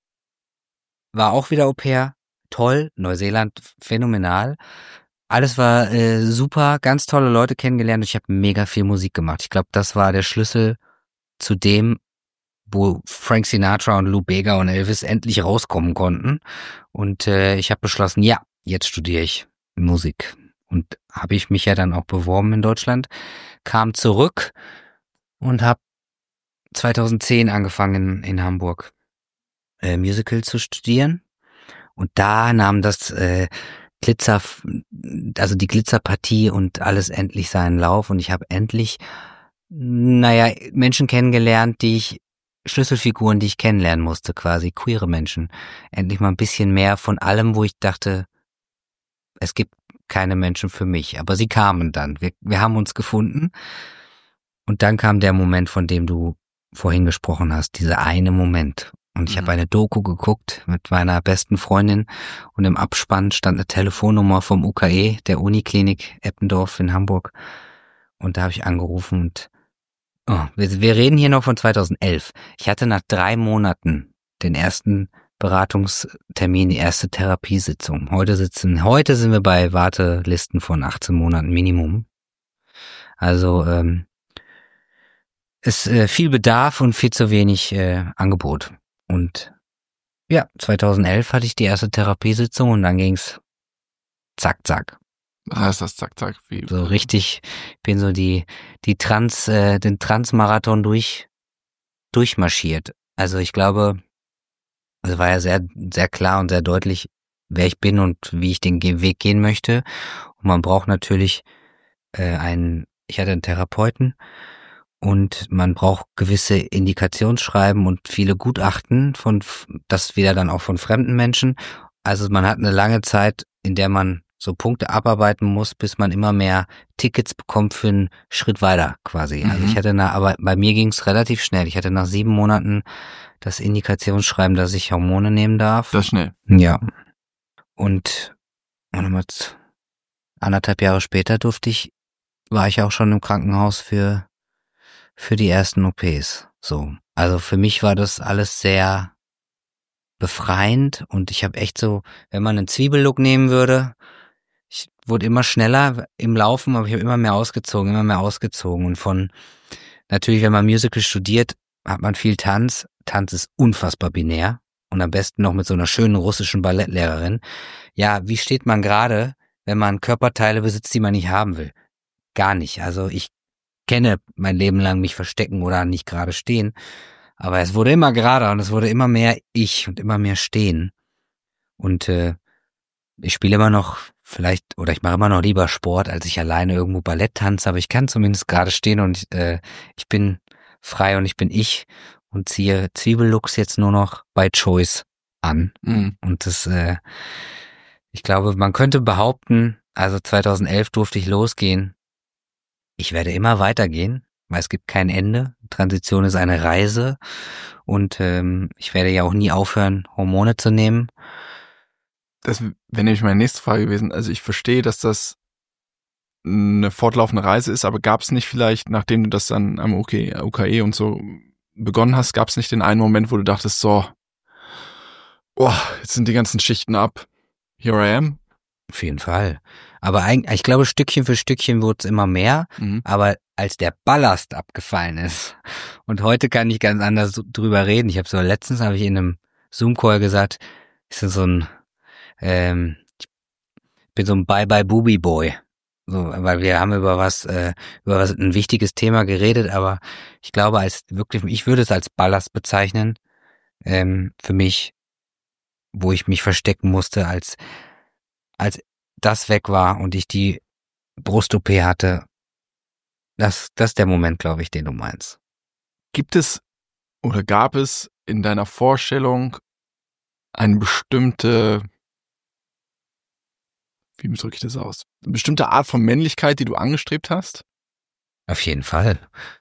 war auch wieder Au-pair. Toll. Neuseeland phänomenal. Alles war äh, super. Ganz tolle Leute kennengelernt. Ich habe mega viel Musik gemacht. Ich glaube, das war der Schlüssel zu dem, wo Frank Sinatra und Lou Bega und Elvis endlich rauskommen konnten. Und äh, ich habe beschlossen, ja, jetzt studiere ich Musik. Und habe ich mich ja dann auch beworben in Deutschland, kam zurück und habe zweitausendzehn angefangen in, in Hamburg äh, Musical zu studieren. Und da nahm das äh, Glitzer, also die Glitzerpartie und alles endlich seinen Lauf. Und ich habe endlich, naja, Menschen kennengelernt, die ich Schlüsselfiguren, die ich kennenlernen musste, quasi queere Menschen. Endlich mal ein bisschen mehr von allem, wo ich dachte, es gibt keine Menschen für mich. Aber sie kamen dann. Wir, wir haben uns gefunden. Und dann kam der Moment, von dem du vorhin gesprochen hast, dieser eine Moment. Und ich mhm. habe eine Doku geguckt mit meiner besten Freundin und im Abspann stand eine Telefonnummer vom U K E, der Uniklinik Eppendorf in Hamburg. Und da habe ich angerufen und Oh, wir, wir reden hier noch von zweitausendelf. Ich hatte nach drei Monaten den ersten Beratungstermin, die erste Therapiesitzung. Heute sitzen, heute sind wir bei Wartelisten von achtzehn Monaten Minimum. Also ähm, ist äh, viel Bedarf und viel zu wenig äh, Angebot. Und ja, zweitausendelf hatte ich die erste Therapiesitzung und dann ging's zack, zack. Was heißt das, zack, zack? Wie? So richtig, bin so die, die Trans, äh, den Transmarathon durch, durchmarschiert. Also ich glaube, es war ja sehr, sehr klar und sehr deutlich, wer ich bin und wie ich den Ge- Weg gehen möchte. Und man braucht natürlich äh, einen, ich hatte einen Therapeuten und man braucht gewisse Indikationsschreiben und viele Gutachten von, das wieder dann auch von fremden Menschen. Also man hat eine lange Zeit, in der man so Punkte abarbeiten muss, bis man immer mehr Tickets bekommt für einen Schritt weiter quasi. Mhm. Also ich hatte nach, aber bei mir ging es relativ schnell. Ich hatte nach sieben Monaten das Indikationsschreiben, dass ich Hormone nehmen darf. Das schnell. Ja. Und, und mal anderthalb Jahre später durfte ich, war ich auch schon im Krankenhaus für für die ersten O Ps. So, also für mich war das alles sehr befreiend und ich habe echt so, wenn man einen Zwiebellook nehmen würde, ich wurde immer schneller im Laufen, aber ich habe immer mehr ausgezogen, immer mehr ausgezogen und von, natürlich, wenn man Musical studiert, hat man viel Tanz. Tanz ist unfassbar binär und am besten noch mit so einer schönen russischen Ballettlehrerin. Ja, wie steht man gerade, wenn man Körperteile besitzt, die man nicht haben will? Gar nicht. Also ich kenne mein Leben lang mich verstecken oder nicht gerade stehen. Aber es wurde immer gerader und es wurde immer mehr ich und immer mehr stehen. Und äh, ich spiele immer noch vielleicht, oder ich mache immer noch lieber Sport, als ich alleine irgendwo Ballett tanze, aber ich kann zumindest gerade stehen und äh, ich bin frei und ich bin ich und ziehe Zwiebellooks jetzt nur noch bei Choice an. Mhm. Und das, äh, ich glaube, man könnte behaupten, also zweitausendelf durfte ich losgehen. Ich werde immer weitergehen, weil es gibt kein Ende. Transition ist eine Reise und ähm, ich werde ja auch nie aufhören, Hormone zu nehmen. Das wäre nämlich meine nächste Frage gewesen. Also ich verstehe, dass das eine fortlaufende Reise ist, aber gab es nicht vielleicht, nachdem du das dann am U K E und so begonnen hast, gab es nicht den einen Moment, wo du dachtest, so, oh, jetzt sind die ganzen Schichten ab, here I am? Auf jeden Fall. Aber eigentlich, ich glaube, Stückchen für Stückchen wurde es immer mehr. Mhm. Aber als der Ballast abgefallen ist, und heute kann ich ganz anders drüber reden. Ich habe so, letztens habe ich in einem Zoom-Call gesagt, ich bin so ein, ähm, ich bin so ein Bye-Bye-Booby-Boy. So, weil wir haben über was, äh, über was ein wichtiges Thema geredet, aber ich glaube, als wirklich, ich würde es als Ballast bezeichnen, ähm, für mich, wo ich mich verstecken musste, als als das weg war und ich die Brust-O P hatte, das, das ist der Moment, glaube ich, den du meinst. Gibt es oder gab es in deiner Vorstellung eine bestimmte, wie drücke ich das aus, eine bestimmte Art von Männlichkeit, die du angestrebt hast? Auf jeden Fall.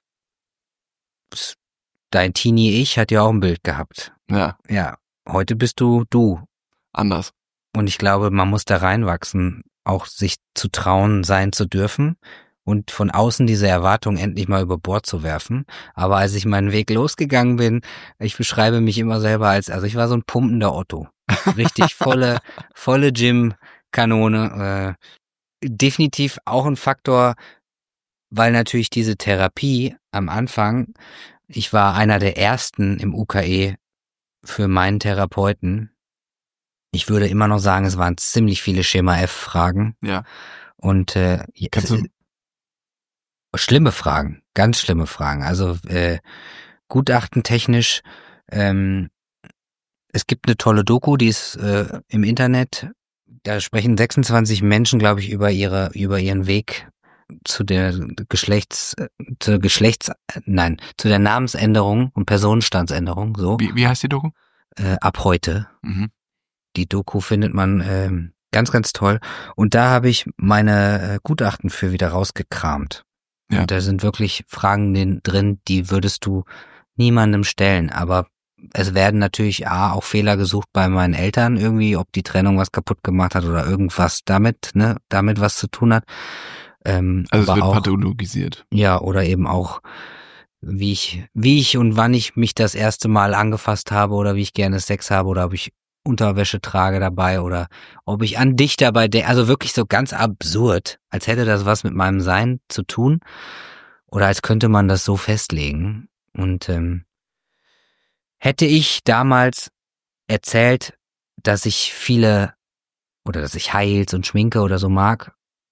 Dein Teenie-Ich hat ja auch ein Bild gehabt. Ja. Ja, heute bist du du. Anders. Und ich glaube, man muss da reinwachsen, auch sich zu trauen, sein zu dürfen und von außen diese Erwartung endlich mal über Bord zu werfen. Aber als ich meinen Weg losgegangen bin, ich beschreibe mich immer selber als, also ich war so ein pumpender Otto. Richtig volle, volle Gym-Kanone. Äh, definitiv auch ein Faktor, weil natürlich diese Therapie am Anfang, ich war einer der ersten im U K E für meinen Therapeuten. Ich würde immer noch sagen, es waren ziemlich viele Schema-F-Fragen. Ja. Und äh, Kannst du schlimme Fragen, ganz schlimme Fragen. Also äh, gutachtentechnisch, ähm, es gibt eine tolle Doku, die ist äh, im Internet. Da sprechen sechsundzwanzig Menschen, glaube ich, über ihre über ihren Weg zu der Geschlechts, zur Geschlechts, nein, zu der Namensänderung und Personenstandsänderung. So. Wie, wie heißt die Doku? Äh, ab heute. Mhm. Die Doku findet man ähm, ganz, ganz toll. Und da habe ich meine äh, Gutachten für wieder rausgekramt. Ja. Und da sind wirklich Fragen drin, die würdest du niemandem stellen. Aber es werden natürlich A, auch Fehler gesucht bei meinen Eltern irgendwie, ob die Trennung was kaputt gemacht hat oder irgendwas damit, ne, damit was zu tun hat. Ähm, also es aber wird auch, pathologisiert. Ja, oder eben auch, wie ich, wie ich und wann ich mich das erste Mal angefasst habe oder wie ich gerne Sex habe oder ob ich Unterwäsche trage dabei oder ob ich an dich dabei denke. Also wirklich so ganz absurd, als hätte das was mit meinem Sein zu tun oder als könnte man das so festlegen. Und ähm, hätte ich damals erzählt, dass ich viele oder dass ich Heils und Schminke oder so mag,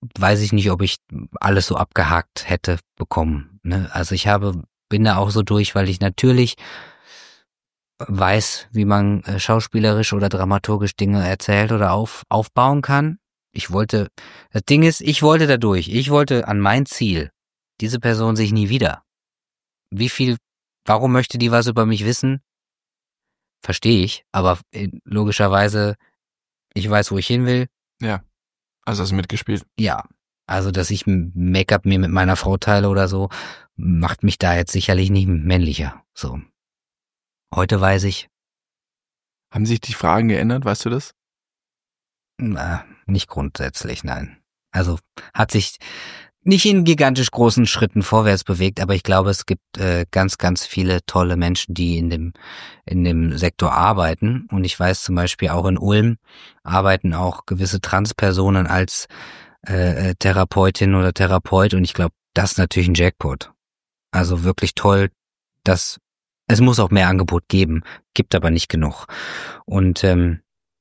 weiß ich nicht, ob ich alles so abgehakt hätte bekommen. Ne? Also ich habe, bin da auch so durch, weil ich natürlich weiß, wie man äh, schauspielerisch oder dramaturgisch Dinge erzählt oder auf, aufbauen kann. Ich wollte, das Ding ist, ich wollte da durch. Ich wollte an mein Ziel. Diese Person sehe ich nie wieder. Wie viel, warum möchte die was über mich wissen? Verstehe ich, aber äh, logischerweise, ich weiß, wo ich hin will. Ja, also hast du mitgespielt. Ja, also dass ich Make-up mir mit meiner Frau teile oder so, macht mich da jetzt sicherlich nicht männlicher. So. Heute weiß ich. Haben sich die Fragen geändert, weißt du das? Na, nicht grundsätzlich, nein. Also hat sich nicht in gigantisch großen Schritten vorwärts bewegt, aber ich glaube, es gibt äh, ganz, ganz viele tolle Menschen, die in dem in dem Sektor arbeiten. Und ich weiß zum Beispiel auch in Ulm arbeiten auch gewisse Transpersonen als äh, Therapeutin oder Therapeut. Und ich glaube, das ist natürlich ein Jackpot. Also wirklich toll, dass es muss auch mehr Angebot geben, gibt aber nicht genug. Und ähm,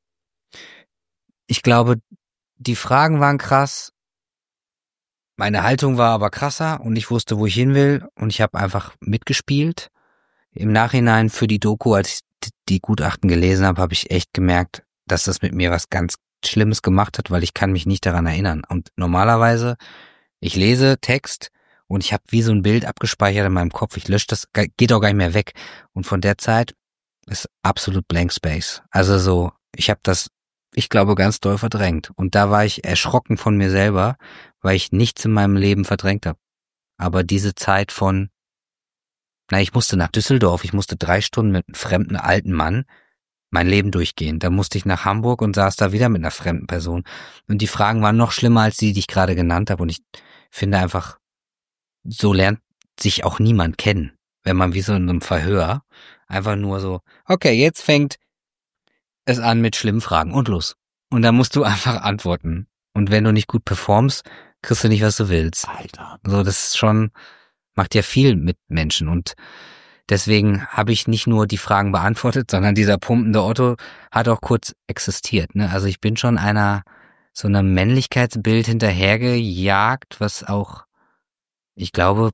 ich glaube, die Fragen waren krass. Meine Haltung war aber krasser und ich wusste, wo ich hin will und ich habe einfach mitgespielt. Im Nachhinein für die Doku, als ich die Gutachten gelesen habe, habe ich echt gemerkt, dass das mit mir was ganz Schlimmes gemacht hat, weil ich kann mich nicht daran erinnern. Und normalerweise, ich lese Text und ich habe wie so ein Bild abgespeichert in meinem Kopf. Ich lösche das, geht auch gar nicht mehr weg. Und von der Zeit ist absolut Blank Space. Also so, ich habe das, ich glaube, ganz doll verdrängt. Und da war ich erschrocken von mir selber, weil ich nichts in meinem Leben verdrängt habe. Aber diese Zeit von, na, ich musste nach Düsseldorf, ich musste drei Stunden mit einem fremden alten Mann mein Leben durchgehen. Da musste ich nach Hamburg und saß da wieder mit einer fremden Person. Und die Fragen waren noch schlimmer als die, die ich gerade genannt habe. Und ich finde einfach, so lernt sich auch niemand kennen, wenn man wie so in einem Verhör einfach nur so, okay, jetzt fängt es an mit schlimmen Fragen und los. Und dann musst du einfach antworten. Und wenn du nicht gut performst, kriegst du nicht, was du willst. Alter. So, das ist schon, macht ja viel mit Menschen. Und deswegen habe ich nicht nur die Fragen beantwortet, sondern dieser pumpende Otto hat auch kurz existiert. Ne? Also ich bin schon einer, so einem Männlichkeitsbild hinterhergejagt, was auch, ich glaube,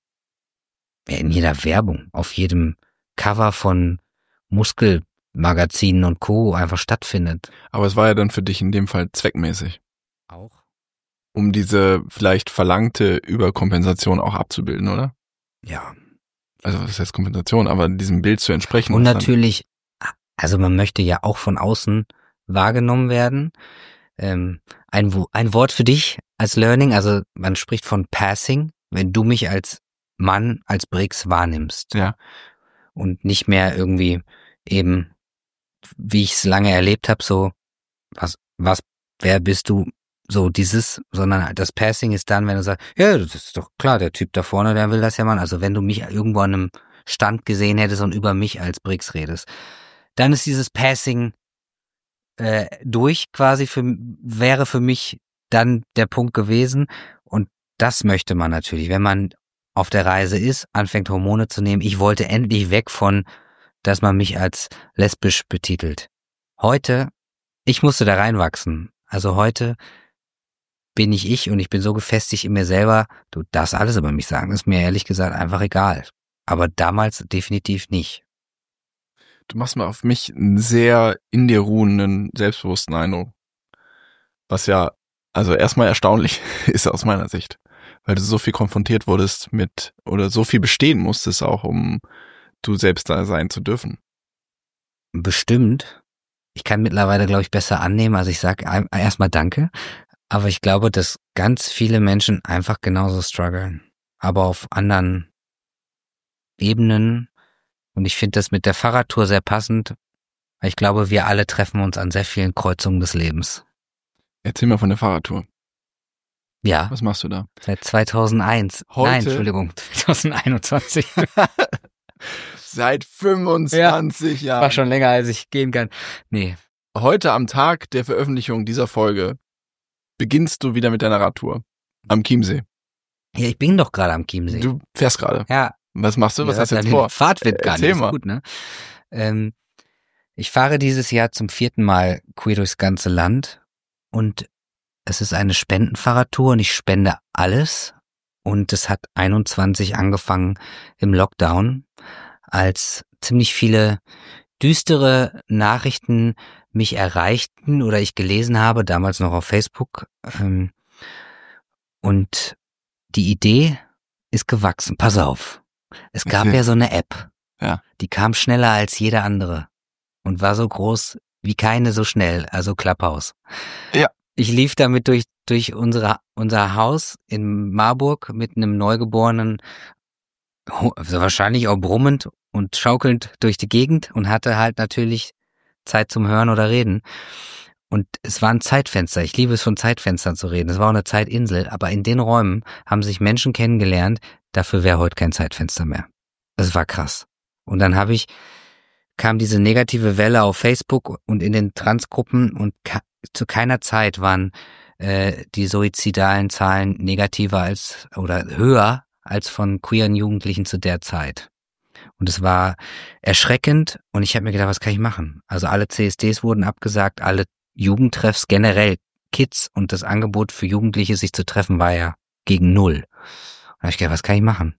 in jeder Werbung, auf jedem Cover von Muskelmagazinen und Co. einfach stattfindet. Aber es war ja dann für dich in dem Fall zweckmäßig. Auch? Um diese vielleicht verlangte Überkompensation auch abzubilden, oder? Ja. Also was heißt Kompensation, aber diesem Bild zu entsprechen. Und natürlich, also man möchte ja auch von außen wahrgenommen werden. Ähm, ein, ein Wort für dich als Learning, also man spricht von Passing, wenn du mich als Mann, als Briggs wahrnimmst. Ja. Und nicht mehr irgendwie eben, wie ich es lange erlebt habe, so, was, was, wer bist du, so dieses, sondern das Passing ist dann, wenn du sagst, ja, das ist doch klar, der Typ da vorne, der will das ja machen. Also wenn du mich irgendwo an einem Stand gesehen hättest und über mich als Briggs redest, dann ist dieses Passing äh, durch quasi für, wäre für mich dann der Punkt gewesen. Und das möchte man natürlich, wenn man auf der Reise ist, anfängt Hormone zu nehmen. Ich wollte endlich weg von, dass man mich als lesbisch betitelt. Heute, ich musste da reinwachsen. Also heute bin ich ich und ich bin so gefestigt in mir selber, du darfst alles über mich sagen, ist mir ehrlich gesagt einfach egal. Aber damals definitiv nicht. Du machst mal auf mich einen sehr in dir ruhenden, selbstbewussten Eindruck. Was ja, also erstmal erstaunlich ist aus meiner Sicht. Weil du so viel konfrontiert wurdest mit, oder so viel bestehen musstest auch, um du selbst da sein zu dürfen. Bestimmt. Ich kann mittlerweile, glaube ich, besser annehmen, also ich sage erstmal Danke. Aber ich glaube, dass ganz viele Menschen einfach genauso strugglen. Aber auf anderen Ebenen. Und ich finde das mit der Fahrradtour sehr passend. Weil ich glaube, wir alle treffen uns an sehr vielen Kreuzungen des Lebens. Erzähl mal von der Fahrradtour. Ja. Was machst du da? Seit zweitausendeins. Heute? Nein, Entschuldigung, zweitausendeinundzwanzig. Seit fünfundzwanzig ja, Jahren. war schon länger, als ich gehen kann. Nee. Heute am Tag der Veröffentlichung dieser Folge beginnst du wieder mit deiner Radtour am Chiemsee. Ja, ich bin doch gerade am Chiemsee. Du fährst gerade. Ja. Was machst du? Was ja, hast du jetzt vor? Fahrt wird gar Erzähl nicht. mal. Ist gut, ne? Ähm, ich fahre dieses Jahr zum vierten Mal quer durchs ganze Land und es ist eine Spendenfahrradtour und ich spende alles. Und es hat einundzwanzig angefangen im Lockdown, als ziemlich viele düstere Nachrichten mich erreichten oder ich gelesen habe, damals noch auf Facebook. Und die Idee ist gewachsen. Pass auf. Es gab Okay. ja so eine App. Ja. Die kam schneller als jede andere und war so groß wie keine so schnell, also Clubhouse. Ja. Ich lief damit durch durch unsere unser Haus in Marburg mit einem Neugeborenen, also wahrscheinlich auch brummend und schaukelnd durch die Gegend und hatte halt natürlich Zeit zum Hören oder Reden. Und es war ein Zeitfenster. Ich liebe es, von Zeitfenstern zu reden. Es war auch eine Zeitinsel, aber in den Räumen haben sich Menschen kennengelernt. Dafür wäre heute kein Zeitfenster mehr. Es war krass. Und dann habe ich kam diese negative Welle auf Facebook und in den Transgruppen und ka- zu keiner Zeit waren äh, die suizidalen Zahlen negativer als oder höher als von queeren Jugendlichen zu der Zeit. Und es war erschreckend und ich habe mir gedacht, was kann ich machen? Also alle C S Ds wurden abgesagt, alle Jugendtreffs, generell Kids und das Angebot für Jugendliche, sich zu treffen, war ja gegen null. Und da habe ich gedacht, was kann ich machen?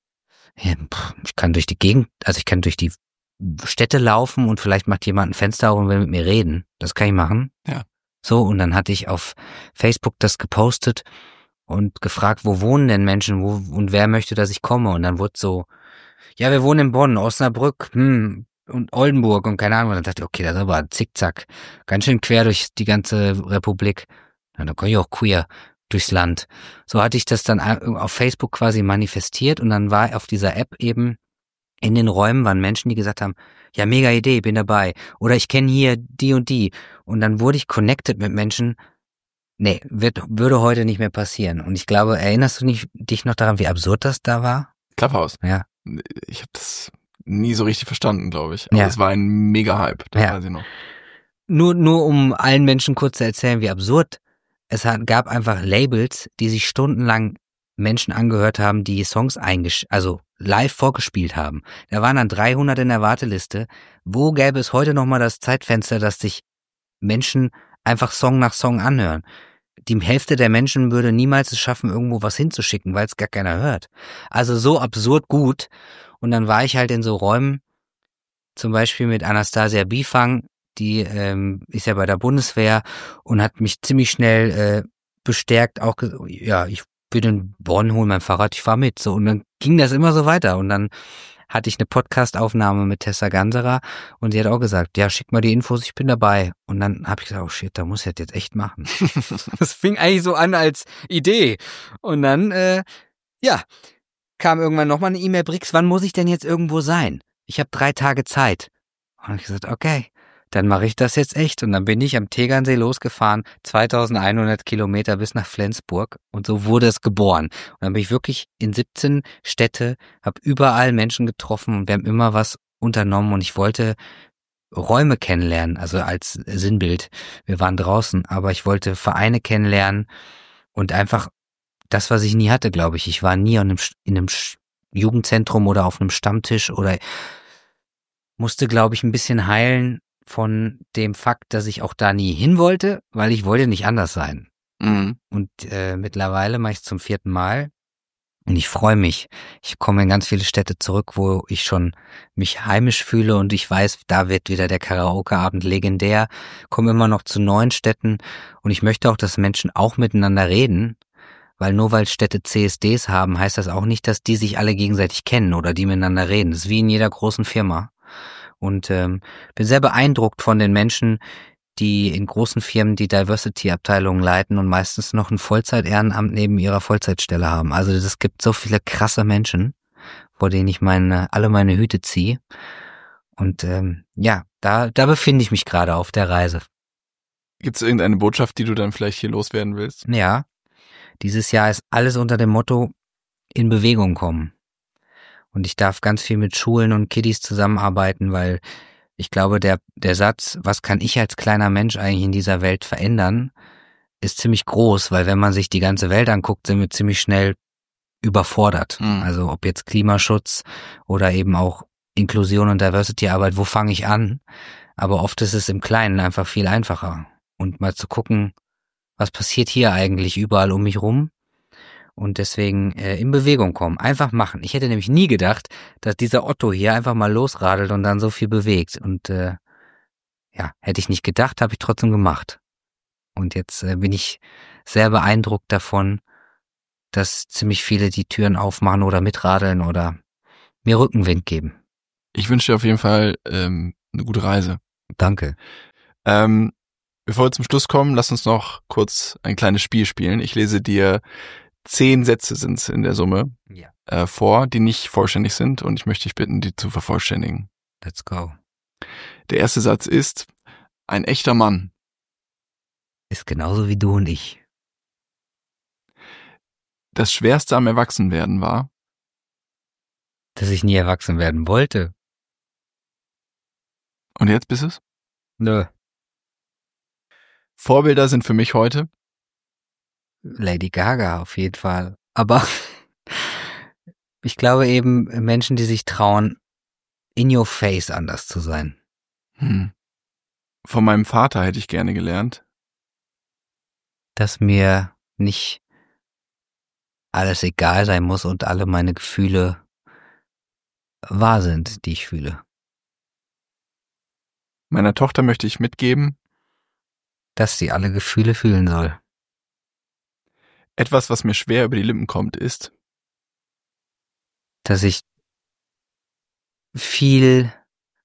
Ja, pff, ich kann durch die Gegend, also ich kann durch die Städte laufen und vielleicht macht jemand ein Fenster auf und will mit mir reden. Das kann ich machen. Ja. So, und dann hatte ich auf Facebook das gepostet und gefragt, wo wohnen denn Menschen, wo und wer möchte, dass ich komme? Und dann wurde so, ja, wir wohnen in Bonn, Osnabrück, hm, und Oldenburg und keine Ahnung. Und dann dachte ich, okay, das ist aber zickzack, ganz schön quer durch die ganze Republik. Na, dann kann ich auch queer durchs Land. So hatte ich das dann auf Facebook quasi manifestiert und dann war auf dieser App eben in den Räumen waren Menschen, die gesagt haben, ja, mega Idee, bin dabei. Oder ich kenne hier die und die. Und dann wurde ich connected mit Menschen. Nee, wird, würde heute nicht mehr passieren. Und ich glaube, erinnerst du nicht, dich noch daran, wie absurd das da war? Clubhouse. Ja. Ich habe das nie so richtig verstanden, glaube ich. Aber Ja. es war ein Mega-Hype, das Ja. weiß ich noch. Nur, nur um allen Menschen kurz zu erzählen, wie absurd. Es hat, gab einfach Labels, die sich stundenlang Menschen angehört haben, die Songs eingesch, also live vorgespielt haben. Da waren dann dreihundert in der Warteliste. Wo gäbe es heute nochmal das Zeitfenster, dass sich Menschen einfach Song nach Song anhören? Die Hälfte der Menschen würde niemals es schaffen, irgendwo was hinzuschicken, weil es gar keiner hört. Also so absurd gut. Und dann war ich halt in so Räumen, zum Beispiel mit Anastasia Bifang, die ähm, ist ja bei der Bundeswehr und hat mich ziemlich schnell äh, bestärkt, auch ges- ja, ich bin in Bonn, hol mein Fahrrad, ich fahr mit. So, und dann ging das immer so weiter. Und dann hatte ich eine Podcast-Aufnahme mit Tessa Ganserer und sie hat auch gesagt, ja, schick mal die Infos, ich bin dabei. Und dann habe ich gesagt, oh shit, da muss ich das jetzt echt machen. Das fing eigentlich so an als Idee. Und dann, äh, ja, kam irgendwann nochmal eine E-Mail, Brix, wann muss ich denn jetzt irgendwo sein? Ich habe drei Tage Zeit. Und dann hab ich gesagt, okay, dann mache ich das jetzt echt. Und dann bin ich am Tegernsee losgefahren, zweitausendeinhundert Kilometer bis nach Flensburg. Und so wurde es geboren. Und dann bin ich wirklich in siebzehn Städte, habe überall Menschen getroffen und wir haben immer was unternommen. Und ich wollte Räume kennenlernen, also als Sinnbild. Wir waren draußen, aber ich wollte Vereine kennenlernen und einfach das, was ich nie hatte, glaube ich. Ich war nie in einem, in einem Jugendzentrum oder auf einem Stammtisch oder musste, glaube ich, ein bisschen heilen von dem Fakt, dass ich auch da nie hin wollte, weil ich wollte nicht anders sein. Mhm. Und äh, mittlerweile mache ich es zum vierten Mal und ich freue mich. Ich komme in ganz viele Städte zurück, wo ich schon mich heimisch fühle und ich weiß, da wird wieder der Karaoke-Abend legendär. Komme immer noch zu neuen Städten und ich möchte auch, dass Menschen auch miteinander reden, weil nur weil Städte C S Ds haben, heißt das auch nicht, dass die sich alle gegenseitig kennen oder die miteinander reden. Das ist wie in jeder großen Firma. Und ähm, bin sehr beeindruckt von den Menschen, die in großen Firmen die Diversity-Abteilungen leiten und meistens noch ein Vollzeit-Ehrenamt neben ihrer Vollzeitstelle haben. Also es gibt so viele krasse Menschen, vor denen ich meine alle meine Hüte ziehe. Und ähm, ja, da da befinde ich mich gerade auf der Reise. Gibt es irgendeine Botschaft, die du dann vielleicht hier loswerden willst? Ja, dieses Jahr ist alles unter dem Motto in Bewegung kommen. Und ich darf ganz viel mit Schulen und Kiddies zusammenarbeiten, weil ich glaube, der der Satz, was kann ich als kleiner Mensch eigentlich in dieser Welt verändern, ist ziemlich groß, weil wenn man sich die ganze Welt anguckt, sind wir ziemlich schnell überfordert. Mhm. Also ob jetzt Klimaschutz oder eben auch Inklusion und Diversity-Arbeit, wo fange ich an? Aber oft ist es im Kleinen einfach viel einfacher. Und mal zu gucken, was passiert hier eigentlich überall um mich rum? Und deswegen äh, in Bewegung kommen, einfach machen. Ich hätte nämlich nie gedacht, dass dieser Otto hier einfach mal losradelt und dann so viel bewegt. Und äh, ja, hätte ich nicht gedacht, habe ich trotzdem gemacht. Und jetzt äh, bin ich sehr beeindruckt davon, dass ziemlich viele die Türen aufmachen oder mitradeln oder mir Rückenwind geben. Ich wünsche dir auf jeden Fall ähm, eine gute Reise. Danke. Ähm, bevor wir zum Schluss kommen, lass uns noch kurz ein kleines Spiel spielen. Ich lese dir zehn Sätze sind es in der Summe Ja. äh, vor, die nicht vollständig sind und ich möchte dich bitten, die zu vervollständigen. Let's go. Der erste Satz ist: Ein echter Mann. Ist genauso wie du und ich. Das Schwerste am Erwachsenwerden war: Dass ich nie erwachsen werden wollte. Und jetzt bist es? Nö. Vorbilder sind für mich heute: Lady Gaga auf jeden Fall. Aber ich glaube eben Menschen, die sich trauen, in your face anders zu sein. Hm. Von meinem Vater hätte ich gerne gelernt: Dass mir nicht alles egal sein muss und alle meine Gefühle wahr sind, die ich fühle. Meiner Tochter möchte ich mitgeben: Dass sie alle Gefühle fühlen soll. Etwas, was mir schwer über die Lippen kommt, ist: Dass ich viel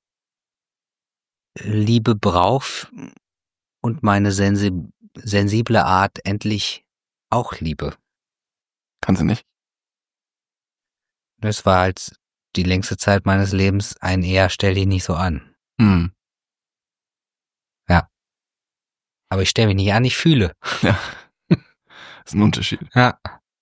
Liebe brauche und meine sensi- sensible Art endlich auch liebe. Kann sie nicht. Das war halt die längste Zeit meines Lebens ein eher stell dich nicht so an. Hm. Ja. Aber ich stelle mich nicht an, ich fühle. Ja. Das ist ein Unterschied. Ja.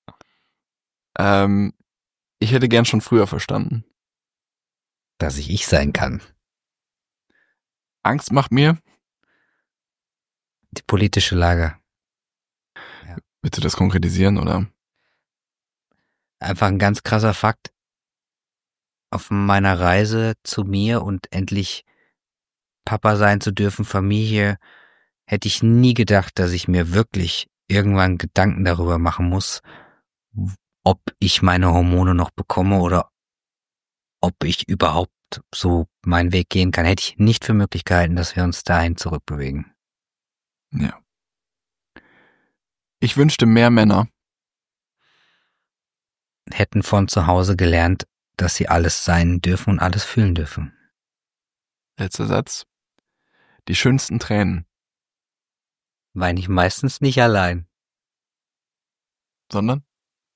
Ähm, ich hätte gern schon früher verstanden: Dass ich ich sein kann. Angst macht mir. Die politische Lage. Willst du das konkretisieren, oder? Einfach ein ganz krasser Fakt. Auf meiner Reise zu mir und endlich Papa sein zu dürfen, Familie, hätte ich nie gedacht, dass ich mir wirklich irgendwann Gedanken darüber machen muss, ob ich meine Hormone noch bekomme oder ob ich überhaupt so meinen Weg gehen kann. Hätte ich nicht für möglich gehalten, dass wir uns dahin zurückbewegen. Ja. Ich wünschte, mehr Männer Hätten von zu Hause gelernt, dass sie alles sein dürfen und alles fühlen dürfen. Letzter Satz: Die schönsten Tränen. Weine ich meistens nicht allein. Sondern?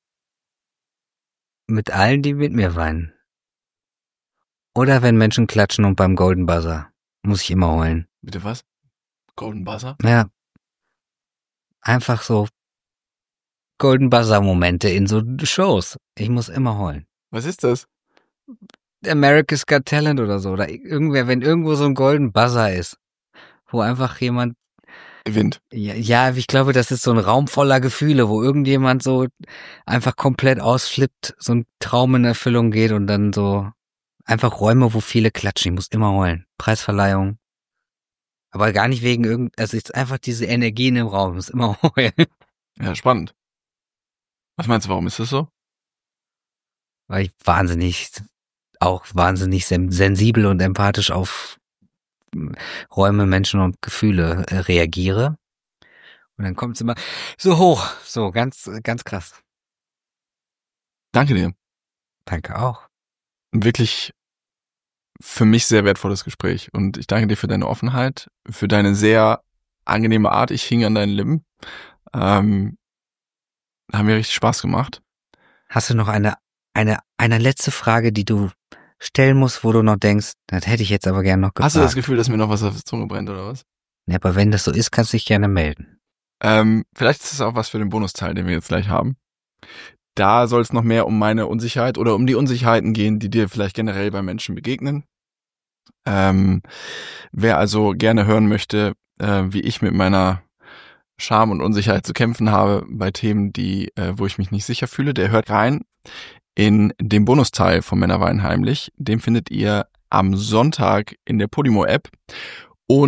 Mit allen, die mit mir weinen. Oder wenn Menschen klatschen und beim Golden Buzzer muss ich immer heulen. Bitte was? Golden Buzzer? Ja. Einfach so Golden Buzzer Momente in so Shows. Ich muss immer heulen. Was ist das? America's Got Talent oder so. Oder irgendwer, wenn irgendwo so ein Golden Buzzer ist, wo einfach jemand Gewinnt. Ja, ja, ich glaube, das ist so ein Raum voller Gefühle, wo irgendjemand so einfach komplett ausflippt, so ein Traum in Erfüllung geht und dann so einfach Räume, wo viele klatschen. Ich muss immer heulen. Preisverleihung. Aber gar nicht wegen irgend, also es ist einfach diese Energie in dem Raum. Ich muss immer heulen. Ja, spannend. Was meinst du, warum ist das so? Weil ich wahnsinnig, auch wahnsinnig sen- sensibel und empathisch auf Räume, Menschen und Gefühle äh, reagiere. Und dann kommt es immer so hoch. So, ganz, ganz krass. Danke dir. Danke auch. Ein wirklich für mich sehr wertvolles Gespräch. Und ich danke dir für deine Offenheit, für deine sehr angenehme Art. Ich hing an deinen Lippen. Ähm, haben mir richtig Spaß gemacht. Hast du noch eine, eine, eine letzte Frage, die du stellen musst, wo du noch denkst, das hätte ich jetzt aber gerne noch gefragt. Hast du das Gefühl, dass mir noch was auf der Zunge brennt, oder was? Ja, aber wenn das so ist, kannst du dich gerne melden. Ähm, vielleicht ist es auch was für den Bonusteil, den wir jetzt gleich haben. Da soll es noch mehr um meine Unsicherheit oder um die Unsicherheiten gehen, die dir vielleicht generell bei Menschen begegnen. Ähm, wer also gerne hören möchte, äh, wie ich mit meiner Scham und Unsicherheit zu kämpfen habe bei Themen, die, äh, wo ich mich nicht sicher fühle, der hört rein in den Bonusteil von Männer weinen heimlich. Den findet ihr am Sonntag in der Podimo-App. Und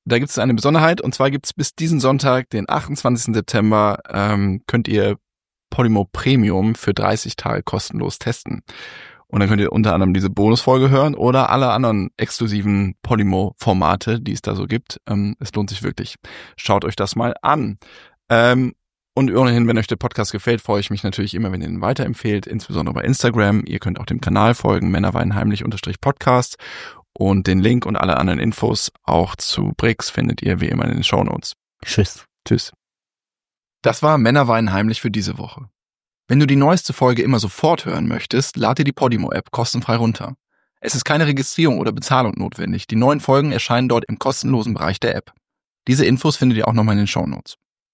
da gibt es eine Besonderheit und zwar gibt es bis diesen Sonntag, den achtundzwanzigsten September, ähm, könnt ihr Podimo Premium für dreißig Tage kostenlos testen. Und dann könnt ihr unter anderem diese Bonusfolge hören oder alle anderen exklusiven Podimo-Formate, die es da so gibt. Ähm, es lohnt sich wirklich. Schaut euch das mal an. Ähm, und ohnehin, wenn euch der Podcast gefällt, freue ich mich natürlich immer, wenn ihr ihn weiterempfehlt, insbesondere bei Instagram. Ihr könnt auch dem Kanal folgen, männerweinheimlich-podcast. Und den Link und alle anderen Infos auch zu Brix findet ihr wie immer in den Shownotes. Tschüss. Tschüss. Das war Männerwein heimlich für diese Woche. Wenn du die neueste Folge immer sofort hören möchtest, lad dir die Podimo-App kostenfrei runter. Es ist keine Registrierung oder Bezahlung notwendig. Die neuen Folgen erscheinen dort im kostenlosen Bereich der App. Diese Infos findet ihr auch nochmal in den Shownotes.